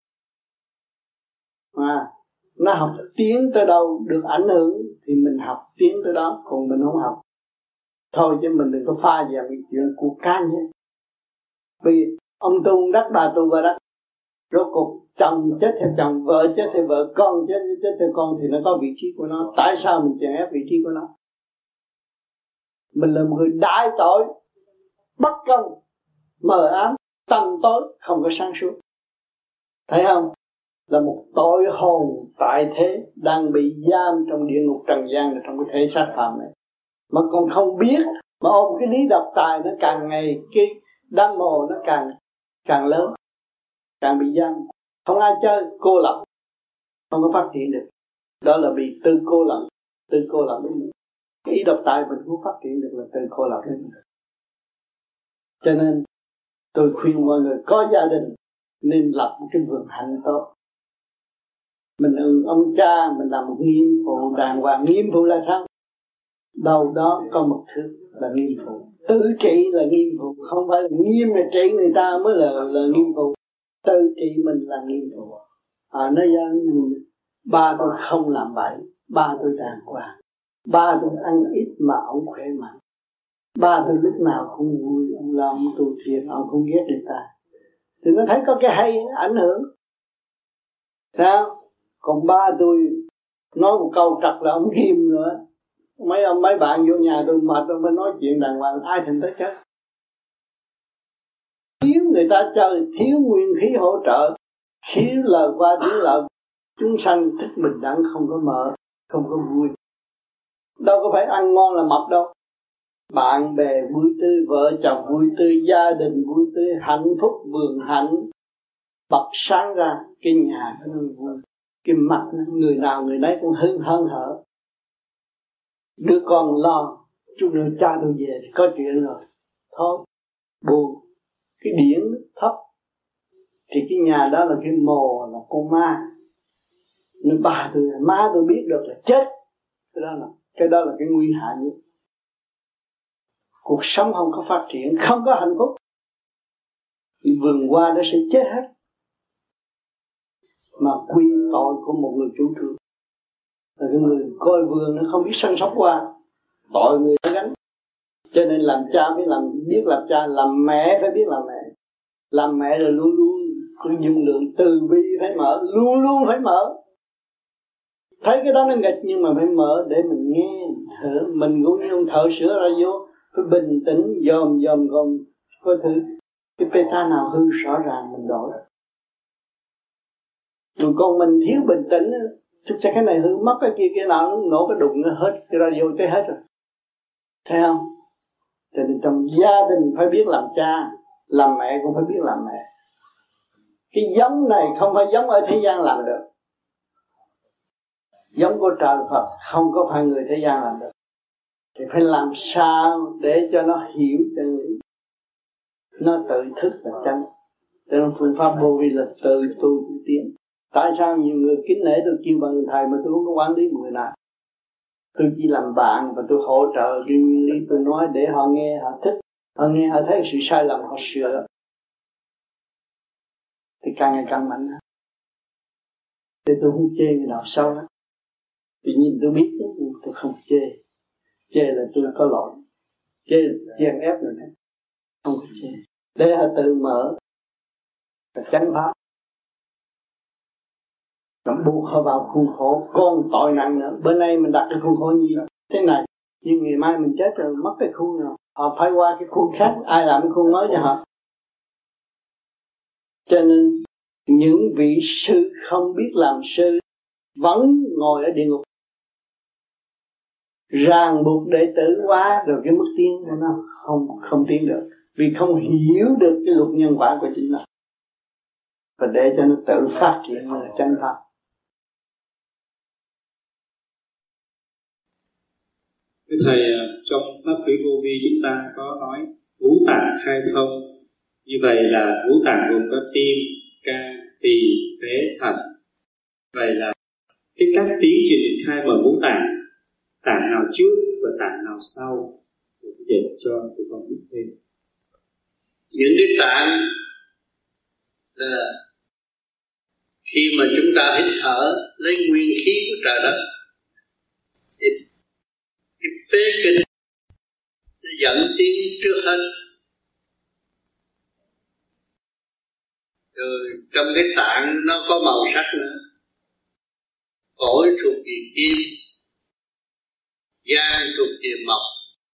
À, nó học tiến tới đâu được ảnh hưởng thì mình học tiến tới đó, còn mình không học thôi, chứ mình đừng có pha vào cái chuyện của cá nhân. Vì ông tu đất, bà tu vào đất, rốt cuộc chồng chết theo chồng, vợ chết theo vợ, con chết chết theo con thì nó có vị trí của nó. Tại sao mình chèn ép vị trí của nó? Mình là một người đại tội, bất công, mờ ám, tăm tối, không có sáng suốt. Thấy không? Là một tội hồn tại thế đang bị giam trong địa ngục trần gian, trong cái thể xác phàm này, mà còn không biết, mà ôm cái lý độc tài nó càng ngày, cái đam mồ nó càng càng lớn, càng bị giam, không ai chơi, cô lập, không có phát triển được. Đó là bị tự cô lập, tự cô lập đến mình. Cái ý độc tài mình không phát triển được là tự cô lập đến mình. Cho nên tôi khuyên mọi người có gia đình nên lập một cái vườn hạnh tốt. Mình ừ, ông cha mình làm một nghiêm phụ đàng hoàng. Nghiêm phụ là sao? Đầu đó có một thứ là nghiêm phụ. Tự trị là nghiêm phụ, không phải là nghiêm là trị người ta mới là, là nghiêm phụ. tự trị mình là nghiêm thủ. À, nói ra ba tôi không làm bậy, ba tôi đàng hoàng, ba tôi ăn ít mà ông khỏe mạnh, ba tôi lúc nào cũng vui, ông lo ông tu thiền, ông không ghét người ta. Thì nó thấy có cái hay ảnh hưởng. Sao? Còn ba tôi nói một câu trật là ông ghim nữa. Mấy ông mấy bạn vô nhà tôi mệt tôi mới nói chuyện đàng hoàng, ai thèm tới chết. Thiếu người ta chơi, thiếu nguyên khí hỗ trợ, thiếu lời qua tiếng lại, chúng sanh thích bình đẳng không có mở, không có vui. Đâu có phải ăn ngon là mập đâu. Bạn bè vui tươi, vợ chồng vui tươi, gia đình vui tươi, hạnh phúc vườn hạnh bật sáng ra, cái nhà nó vui, cái mặt người nào người nấy cũng hưng hân hở. Đứa con lo, chút nữa cha tôi về thì có chuyện rồi, thôi buồn. Cái điển thấp thì cái nhà đó là cái mồ, là con ma. Nên bà tôi, má tôi biết được là chết. Cái đó là cái đó là cái nguy hại nhất. Cuộc sống không có phát triển, không có hạnh phúc, vườn hoa nó sẽ chết hết. Mà quy tội của một người chủ trương là cái người coi vườn nó không biết săn sóc hoa, tội người nó gánh. Cho nên làm cha phải làm, biết làm cha, làm mẹ phải biết làm mẹ. Làm mẹ là luôn luôn cứ dung lượng từ bi phải mở, luôn luôn phải mở. Thấy cái đó nó nghịch nhưng mà phải mở để mình nghe, thở. Mình cũng như thợ sửa ra vô, phải bình tĩnh, dòm dòm gồm, coi thử cái beta nào hư rõ ràng mình đổi. Rồi còn mình thiếu bình tĩnh, chúng sẽ cái này hư, mất cái kia, cái nào nó nổ cái đụng nó hết, cái radio tới hết rồi. Thấy không? Cho nên trong gia đình phải biết làm cha, làm mẹ cũng phải biết làm mẹ. Cái giống này không phải giống ở thế gian làm được. Giống của trời Phật không có phải người thế gian làm được. Thì phải làm sao để cho nó hiểu chân lý, nó tự thức là chân. Cho nên phương pháp vô vi là tự tu tự tiến. Tại sao nhiều người kính nể tôi kêu bằng thầy mà tôi không có quản lý người nào? Tôi chỉ làm bạn và tôi hỗ trợ cái nguyên lý tôi nói để họ nghe, họ thích. Họ nghe, họ thấy sự sai lầm, họ sửa. Thì càng ngày càng mạnh. Thì tôi không chê người nào sâu đó. Tự nhiên tôi biết tôi không chê. Chê là tôi có lỗi. Chê là chèn ép người này. Không có chê. Để họ tự mở và chánh pháp. Nó buộc họ vào khuôn khổ. Còn tội nặng nữa. Bữa nay mình đặt cái khuôn khổ như thế này, nhưng ngày mai mình chết rồi mất cái khuôn nào. Họ phải qua cái khuôn khác. Ai làm cái khuôn mới cho họ. Cho nên những vị sư không biết làm sư vẫn ngồi ở địa ngục, ràng buộc đệ tử quá rồi cái mức tiến của nó không không tiến được, vì không hiểu được cái luật nhân quả của chính nó, và để cho nó tự phát triển là chân pháp. Cái thầy, trong pháp thủy vô vi chúng ta có nói ngũ tạng khai thông, như vậy là ngũ tạng gồm có tim, can, tỳ, phế, thận. Vậy là cái cách tiến trình khai mở ngũ tạng, tạng nào trước và tạng nào sau, để cho tụi con biết thêm. Những cái tạng là khi mà chúng ta hít thở lấy nguyên khí của trời đất, thì cái phế kinh nó dẫn tiến trước hết. Rồi trong cái tạng nó có màu sắc nữa. Phổi thuộc về kim, gan thuộc về mộc,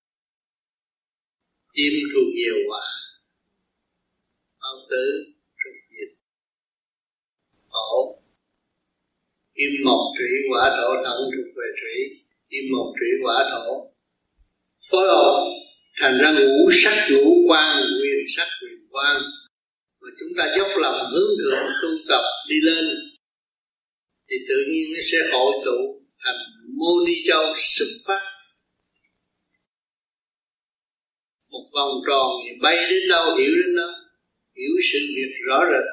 tim thuộc về hỏa, bao tử thuộc về thổ, kim mộc thủy hỏa thổ, thận thuộc về thủy, kim mộc thủy hỏa thổ, phối hợp thành ra ngũ sắc ngũ quan, nguyên sắc nguyên quan. Mà chúng ta dốc lòng hướng thượng tu tập đi lên thì tự nhiên nó sẽ hội tụ thành mô ni châu xuất phát một vòng tròn, thì bay đến đâu hiểu đến đó, hiểu sự việc rõ rệt.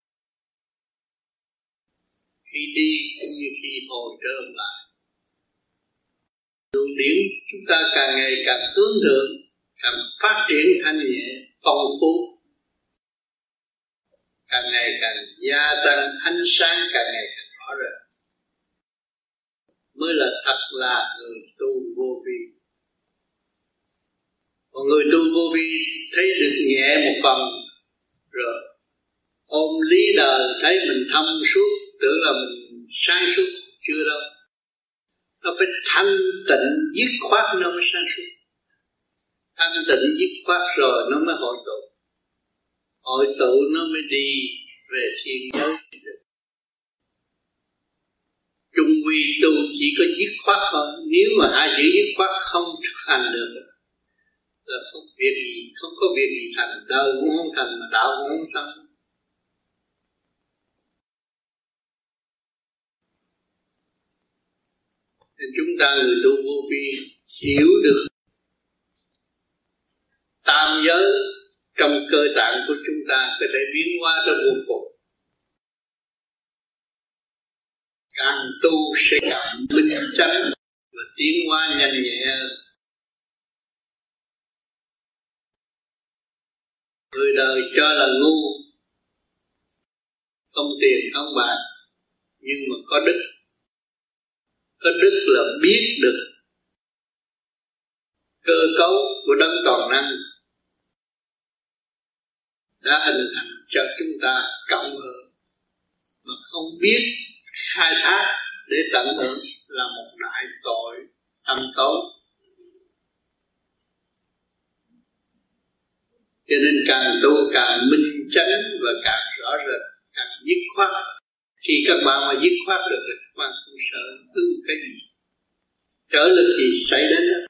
Khi đi cũng như khi hồi trở lại, luồng điển chúng ta càng ngày càng hướng thượng, càng phát triển thanh nhẹ, phong phú, càng ngày càng gia tăng, ánh sáng càng ngày càng rõ rệt, mới là thật là người tu vô vi. Còn người tu vô vi thấy được nhẹ một phần rồi ôm lý đời, thấy mình thông suốt, tưởng là mình sáng suốt, chưa đâu. Nó phải thanh tịnh dứt khoát nó mới sáng suốt. Thanh tịnh dứt khoát rồi nó mới hội tụ. Hội tụ nó mới đi về thiên giới được. Trung quy tu chỉ có dứt khoát thôi. Nếu mà hai chữ dứt khoát không thực hành được là không việc gì, không có việc gì thành. Đời cũng không thành mà đạo cũng không xong. Nên chúng ta người tu vô vi hiểu được tam giới trong cơ tạng của chúng ta có thể biến hóa ra vô cùng. Càng tu sẽ càng minh chánh và tiến hóa nhanh nhẹ. Người đời cho là ngu, không tiền không bạc, nhưng mà có đức. Có đức là biết được cơ cấu của đấng toàn năng đã hình thành cho chúng ta cộng hưởng, mà không biết khai thác để tận hưởng là một đại tội âm tối. Cho nên càng tu càng minh chánh và càng rõ rệt, càng dứt khoát. Khi các bạn mà dứt khoát được thì các bạn không sợ ưng cái gì, trở lực gì xảy đến đó,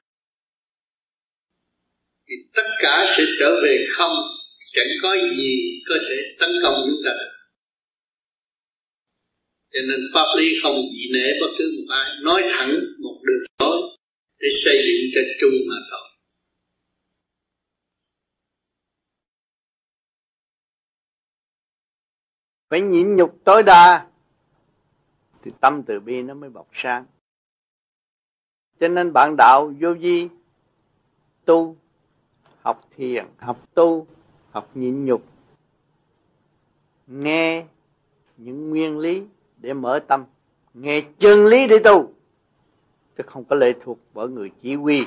thì tất cả sẽ trở về không, chẳng có gì có thể tấn công chúng ta được. Cho nên pháp lý không dị nể bất cứ một ai, nói thẳng một đường lối để xây dựng cho chung mà thôi. Phải nhịn nhục tối đa thì tâm từ bi nó mới bộc sáng. Cho nên bạn đạo vô vi tu, học thiền, học tu, học nhịn nhục, nghe những nguyên lý để mở tâm, nghe chân lý để tu, chứ không có lệ thuộc bởi người chỉ huy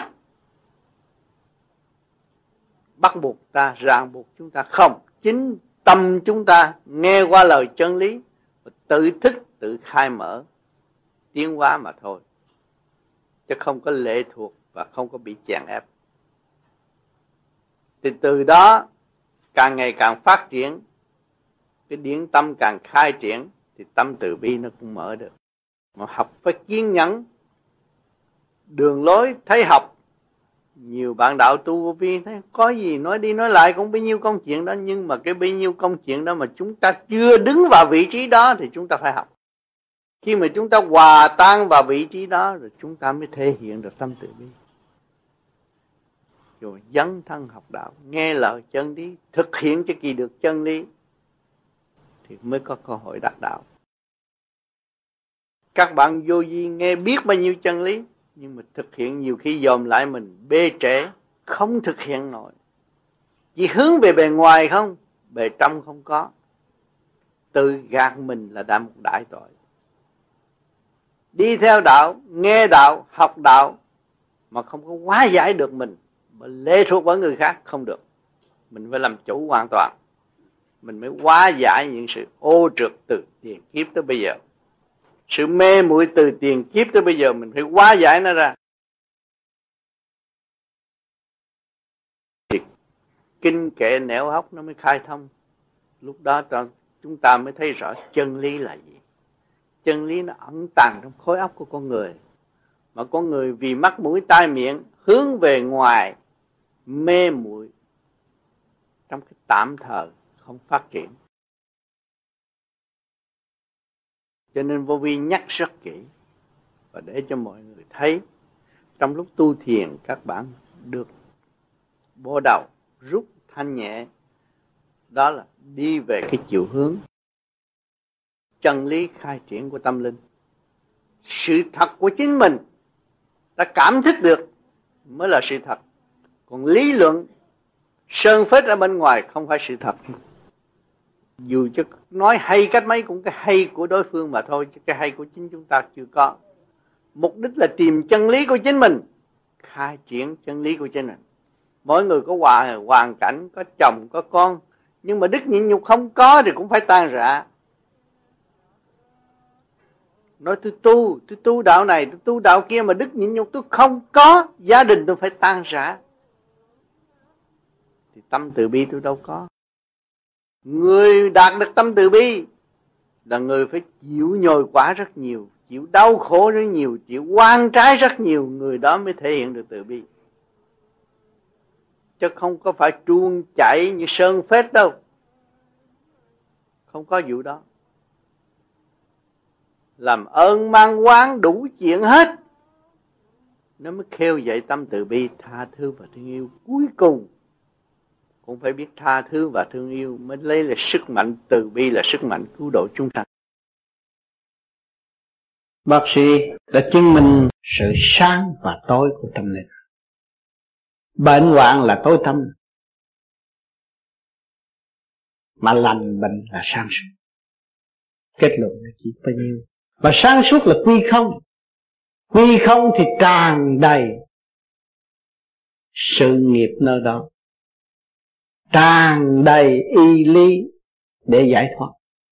bắt buộc ta, ràng buộc chúng ta. Không, chính tâm chúng ta nghe qua lời chân lý và tự thức, tự khai mở tiến hóa mà thôi, chứ không có lệ thuộc và không có bị chèn ép. Thì từ đó càng ngày càng phát triển, cái điển tâm càng khai triển thì tâm từ bi nó cũng mở được. Mà học phải kiên nhẫn, đường lối thấy học. Nhiều bạn đạo tu vô vi thấy có gì nói đi nói lại cũng bấy nhiêu công chuyện đó, nhưng mà cái bấy nhiêu công chuyện đó mà chúng ta chưa đứng vào vị trí đó thì chúng ta phải học. Khi mà chúng ta hòa tan vào vị trí đó rồi chúng ta mới thể hiện được tâm từ bi. Rồi dấn thân học đạo, nghe lời chân lý, thực hiện cho kỳ được chân lý thì mới có cơ hội đắc đạo. Các bạn vô vi nghe biết bao nhiêu chân lý, nhưng mà thực hiện nhiều khi dòm lại mình bê trễ, không thực hiện nổi. Chỉ hướng về bề ngoài không, bề trong không có. Tự gạt mình là đã một đại tội. Đi theo đạo, nghe đạo, học đạo mà không có hóa giải được mình, mà lệ thuộc vào người khác không được. Mình phải làm chủ hoàn toàn. Mình mới hóa giải những sự ô trượt từ tiền kiếp tới bây giờ. Sự mê muội từ tiền kiếp tới bây giờ mình phải hóa giải nó ra. Thì kinh kệ nẻo hóc nó mới khai thông. Lúc đó chúng ta mới thấy rõ chân lý là gì. Chân lý nó ẩn tàng trong khối óc của con người. Mà con người vì mắt mũi tai miệng hướng về ngoài, mê muội trong cái tạm thời không phát triển. Cho nên vô vi nhắc rất kỹ và để cho mọi người thấy trong lúc tu thiền các bạn được bổ đầu rút thanh nhẹ, đó là đi về cái chiều hướng chân lý khai triển của tâm linh. Sự thật của chính mình đã cảm thức được mới là sự thật. Còn lý luận sơn phết ở bên ngoài không phải sự thật. Dù cho nói hay cách mấy cũng cái hay của đối phương mà thôi, chứ cái hay của chính chúng ta chưa có. Mục đích là tìm chân lý của chính mình, khai triển chân lý của chính mình. Mỗi người có hoàn, hoàn cảnh, có chồng, có con, nhưng mà đức nhịn nhục không có thì cũng phải tan rã. Nói tôi tu, tôi tu đạo này, tôi tu đạo kia mà đức nhịn nhục tôi không có, gia đình tôi phải tan rã. Thì tâm từ bi tôi đâu có. Người đạt được tâm từ bi là người phải chịu nhồi quả rất nhiều, chịu đau khổ rất nhiều, chịu oan trái rất nhiều, người đó mới thể hiện được từ bi. Chứ không có phải truông chảy như sơn phết đâu. Không có vụ đó. Làm ơn mang oán đủ chuyện hết, nó mới khêu dậy tâm từ bi, tha thứ và thương yêu. Cuối cùng cũng phải biết tha thứ và thương yêu mới lấy là sức mạnh. Từ bi là sức mạnh cứu độ chúng sanh. Bác sĩ đã chứng minh sự sáng và tối của tâm linh. Bệnh hoạn là tối tâm, mà lành bệnh là sáng suốt. Kết luận là chỉ bao nhiêu. Và sáng suốt là quy không. Quy không thì tràn đầy sự nghiệp nơi đó, tràn đầy y lý để giải thoát.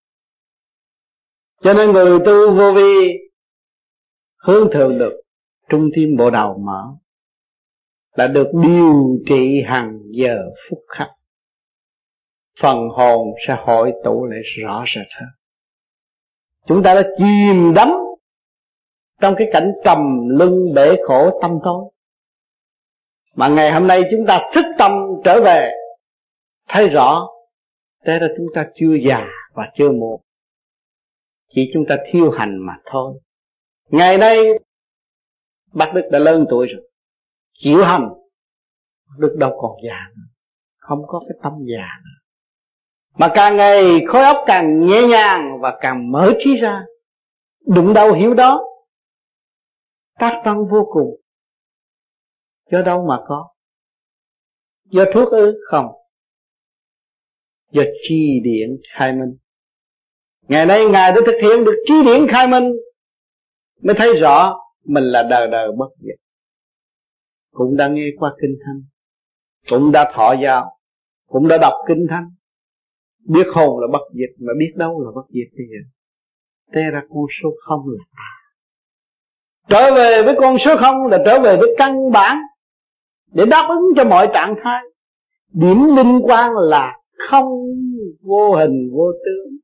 Cho nên người tu vô vi hướng thượng được trung tim bộ đầu mở, đã được điều trị hàng giờ phút khắc. Phần hồn sẽ hội tụ lại rõ rệt hơn. Chúng ta đã chìm đắm trong cái cảnh trầm luân bể khổ tâm tối, mà ngày hôm nay chúng ta thức tâm trở về, thấy rõ thế là chúng ta chưa già và chưa muộn, chỉ chúng ta thiêu hành mà thôi. Ngày nay bác Đức đã lớn tuổi rồi, chịu hành. Đức đâu còn già nữa, không có cái tâm già nữa, mà càng ngày khối óc càng nhẹ nhàng và càng mở trí ra, đụng đâu hiểu đó, tác tâm vô cùng. Do đâu mà có? Do thuốc ư? Không, do chi điển khai minh. Ngày nay Ngài đã thực hiện được chi điển khai minh, mới thấy rõ mình là đời đời bất diệt. Cũng đã nghe qua kinh thánh, cũng đã thọ giáo, cũng đã đọc kinh thánh, biết hồn là bất diệt, mà biết đâu là bất diệt bây giờ. Thế ra con số không là ta. Trở về với con số không là trở về với căn bản, để đáp ứng cho mọi trạng thái. Điểm linh quan là không, vô hình vô tướng.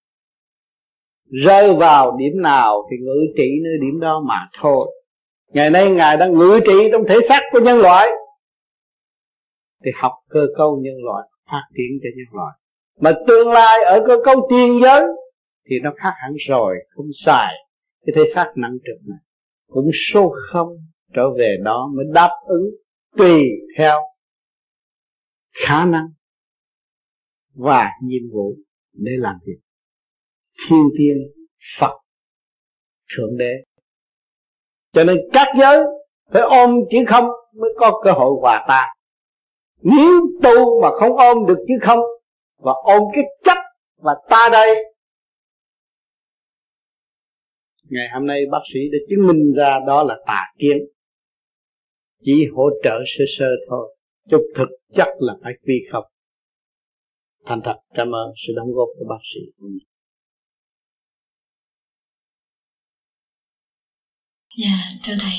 Rơi vào điểm nào thì ngự trị nơi điểm đó mà thôi. Ngày nay Ngài đang ngự trị trong thể xác của nhân loại, thì học cơ cấu nhân loại, phát triển cho nhân loại. Mà tương lai ở cơ cấu tiên giới thì nó khác hẳn rồi, không xài cái thể xác nặng trịch này. Cũng số không trở về đó mới đáp ứng tùy theo khả năng và nhiệm vụ để làm việc. Thiên tiên, Phật, Thượng Đế. Cho nên các giới phải ôm chữ không mới có cơ hội hòa tan. Nếu tu mà không ôm được chữ không, và ôm cái chấp và ta đây, ngày hôm nay bác sĩ đã chứng minh ra đó là tà kiến, chỉ hỗ trợ sơ sơ thôi, chứ thực chất là phải quy không. Thành thật cảm ơn sự đóng góp của bác sĩ. Dạ thưa thầy,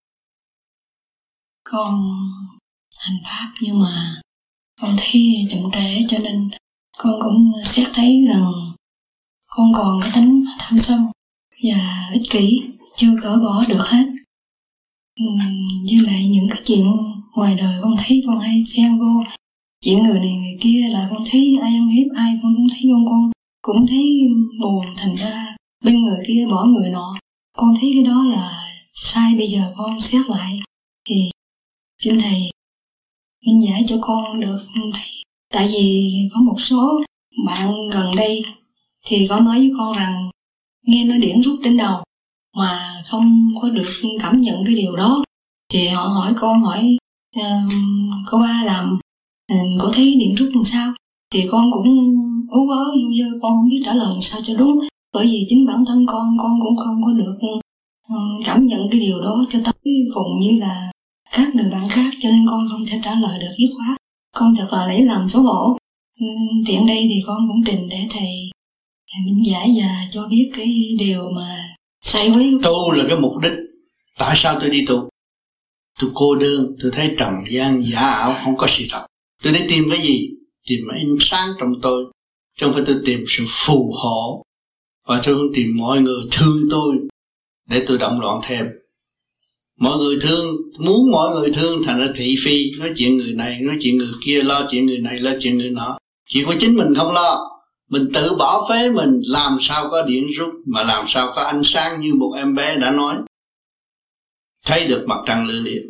con hành pháp nhưng mà con thấy chậm trễ, cho nên con cũng xét thấy rằng con còn cái tính tham sân và ích kỷ chưa cởi bỏ được hết. Uhm, với lại những cái chuyện ngoài đời con thấy con hay xen vô chuyện người này người kia, là con thấy ai ăn hiếp ai con cũng thấy con con cũng thấy buồn, thành ra bên người kia bỏ người nọ. Con thấy cái đó là sai. Bây giờ con xét lại thì xin thầy minh giải cho con được thầy. Tại vì có một số bạn gần đây thì có nói với con rằng nghe nói điển rút trên đầu mà không có được cảm nhận cái điều đó, thì họ hỏi con hỏi uh, cô ba làm uh, cô thấy điện rút làm sao, thì con cũng ú ớ vô dơ, con không biết trả lời sao cho đúng, bởi vì chính bản thân con con cũng không có được um, cảm nhận cái điều đó cho tới cùng như là các người bạn khác, cho nên con không thể trả lời được dứt khoát. Con thật là lấy làm xấu hổ. um, tiện đây thì con cũng trình để thầy minh giải và cho biết cái điều mà sai với tu là cái mục đích. Tại sao tôi đi tu? Tôi cô đơn, tôi thấy trần gian giả ảo, không có sự thật. Tôi để tìm cái gì? Tìm ánh sáng trong tôi, chứ không phải tôi tìm sự phù hộ. Và tôi cũng tìm mọi người thương tôi để tôi động loạn thêm. Mọi người thương, muốn mọi người thương thành ra thị phi, nói chuyện người này, nói chuyện người kia, lo chuyện người này, lo chuyện người nọ. Chuyện của chính mình không lo, mình tự bỏ phế mình, làm sao có điện rút, mà làm sao có ánh sáng như một em bé đã nói. Thấy được mặt trăng lửa liệt.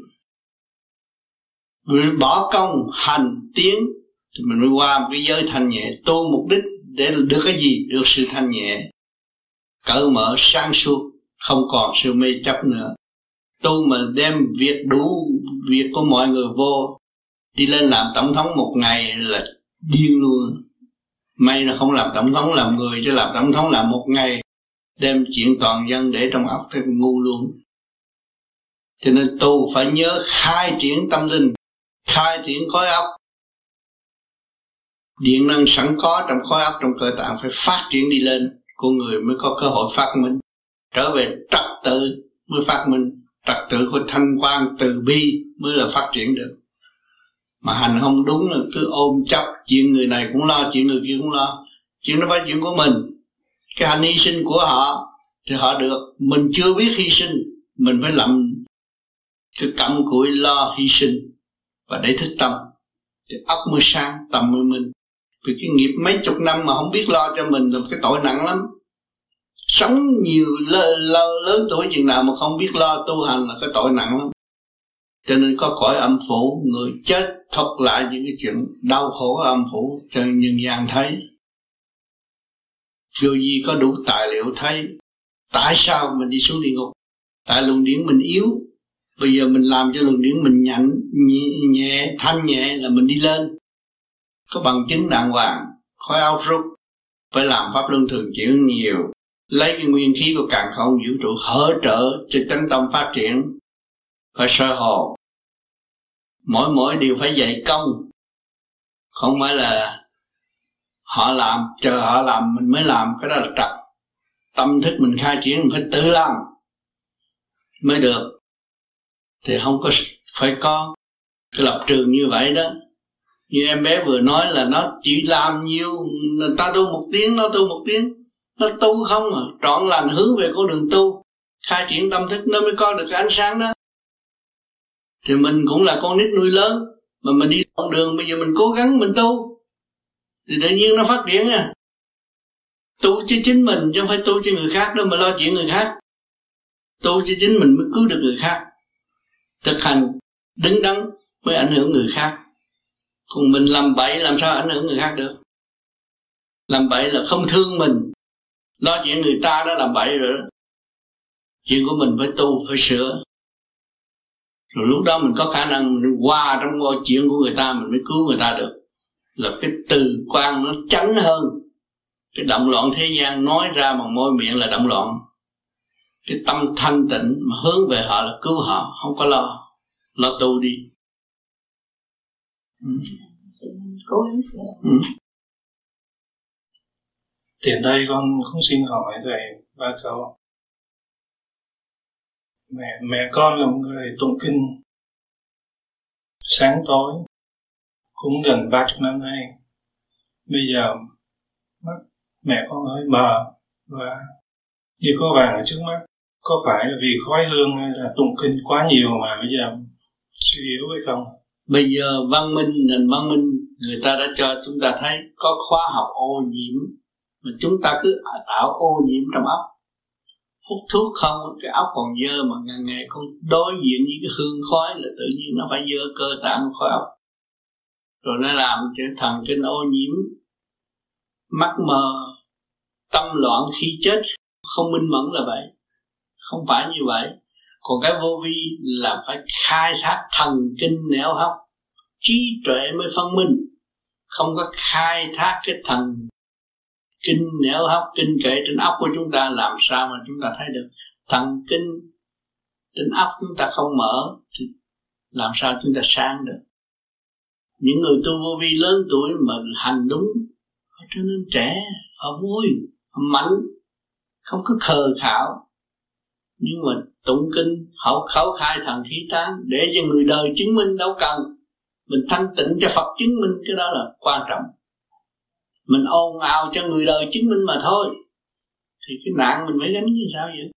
Mình bỏ công, hành, tiến, thì mình mới qua một cái giới thanh nhẹ. Tu mục đích để được cái gì? Được sự thanh nhẹ, cởi mở, sáng suốt, không còn sự mê chấp nữa. Tu mà đem việc đủ việc của mọi người vô, đi lên làm tổng thống một ngày là điên luôn. May là không làm tổng thống làm người, chứ làm tổng thống làm một ngày, đem chuyện toàn dân để trong óc thì ngu luôn. Cho nên tu phải nhớ khai triển tâm linh, khai triển khối óc. Điện năng sẵn có trong khối óc, trong cơ tạng phải phát triển đi lên, con người mới có cơ hội phát minh. Trở về trật tự mới phát minh, trật tự của thanh quan từ bi mới là phát triển được. Mà hành không đúng là cứ ôm chấp, chuyện người này cũng lo, chuyện người kia cũng lo. Chuyện đó phải chuyện của mình. Cái hành hy sinh của họ thì họ được, mình chưa biết hy sinh, mình phải làm cái cặm cụi lo hy sinh và để thức tâm, thì óc mới sáng, tâm mới minh. Vì cái nghiệp mấy chục năm mà không biết lo cho mình là cái tội nặng lắm. Sống nhiều lơ, lơ, lớn tuổi chừng nào mà không biết lo tu hành là cái tội nặng lắm. Cho nên có cõi âm phủ, người chết thuật lại những cái chuyện đau khổ ở âm phủ cho nhân gian thấy. Vô vi có đủ tài liệu thấy tại sao mình đi xuống địa ngục. Tại luồng điển mình yếu, bây giờ mình làm cho luồng điển mình nhạnh, nhẹ, nhẹ, thanh nhẹ là mình đi lên. Có bằng chứng đàng hoàng, khói óc rút, phải làm pháp luân thường chuyển nhiều, lấy cái nguyên khí của càn khôn vũ trụ hỗ trợ cho chánh tâm phát triển, phải soi hồn. Mỗi mỗi điều phải dạy công, không phải là họ làm, chờ họ làm mình mới làm, cái đó là trật. Tâm thức mình khai triển mình phải tự làm mới được. Thì không có phải có cái lập trường như vậy đó. Như em bé vừa nói là nó chỉ làm nhiều, người ta tu một tiếng, nó tu một tiếng, nó tu không à, trọn lành hướng về con đường tu, khai triển tâm thức nó mới có được cái ánh sáng đó. Thì mình cũng là con nít nuôi lớn, mà mình đi con đường bây giờ mình cố gắng mình tu, thì tự nhiên nó phát triển à. Tu cho chính mình chứ không phải tu cho người khác đâu mà lo chuyện người khác. Tu cho chính mình mới cứu được người khác. Thực hành đứng đắn mới ảnh hưởng người khác. Còn mình làm bậy làm sao ảnh hưởng người khác được. Làm bậy là không thương mình, lo chuyện người ta đã làm bậy rồi đó. Chuyện của mình phải tu, phải sửa. Rồi lúc đó mình có khả năng mình qua trong ngôi chuyện của người ta, mình mới cứu người ta được. Là cái từ quan nó tránh hơn. Cái động loạn thế gian nói ra bằng môi miệng là động loạn. Cái tâm thanh tịnh mà hướng về họ là cứu họ, không có lo. Lo tu đi. Ừ. Cố gắng sửa. Ừ. Tiền đây con không xin hỏi thầy ba cháu. Mẹ, mẹ con là một người tụng kinh sáng tối cũng gần ba chục năm nay. Bây giờ mắt mẹ con hơi mờ và như có vàng ở trước mắt. Có phải là vì khói hương hay là tụng kinh quá nhiều mà bây giờ suy yếu hay không? Bây giờ văn minh, nền văn minh người ta đã cho chúng ta thấy có khoa học ô nhiễm, mà chúng ta cứ tạo ô nhiễm trong óc. Hút thuốc không, cái óc còn dơ mà ngày ngày con đối diện với cái hương khói là tự nhiên nó phải dơ cơ tạng khói óc. Rồi nó làm cho thần kinh ô nhiễm, mắt mờ, tâm loạn khi chết, không minh mẫn là vậy. Không phải như vậy. Còn cái vô vi là phải khai thác thần kinh nẻo hóc, trí tuệ mới phân minh. không có khai thác cái thần kinh não hấp kinh kệ trên óc của chúng ta, làm sao mà chúng ta thấy được thần kinh trên óc chúng ta không mở thì làm sao chúng ta sáng được. Những người tu vô vi lớn tuổi mà hành đúng, họ trở nên trẻ, họ vui, họ mạnh, không có khờ khạo. Nhưng mà tụng kinh họ khẩu khai thần khí tán để cho người đời chứng minh, đâu cần mình thanh tịnh cho Phật chứng minh, cái đó là quan trọng. Mình ồn ào cho người đời chứng minh mà thôi, thì cái nạn mình phải gánh như sao vậy?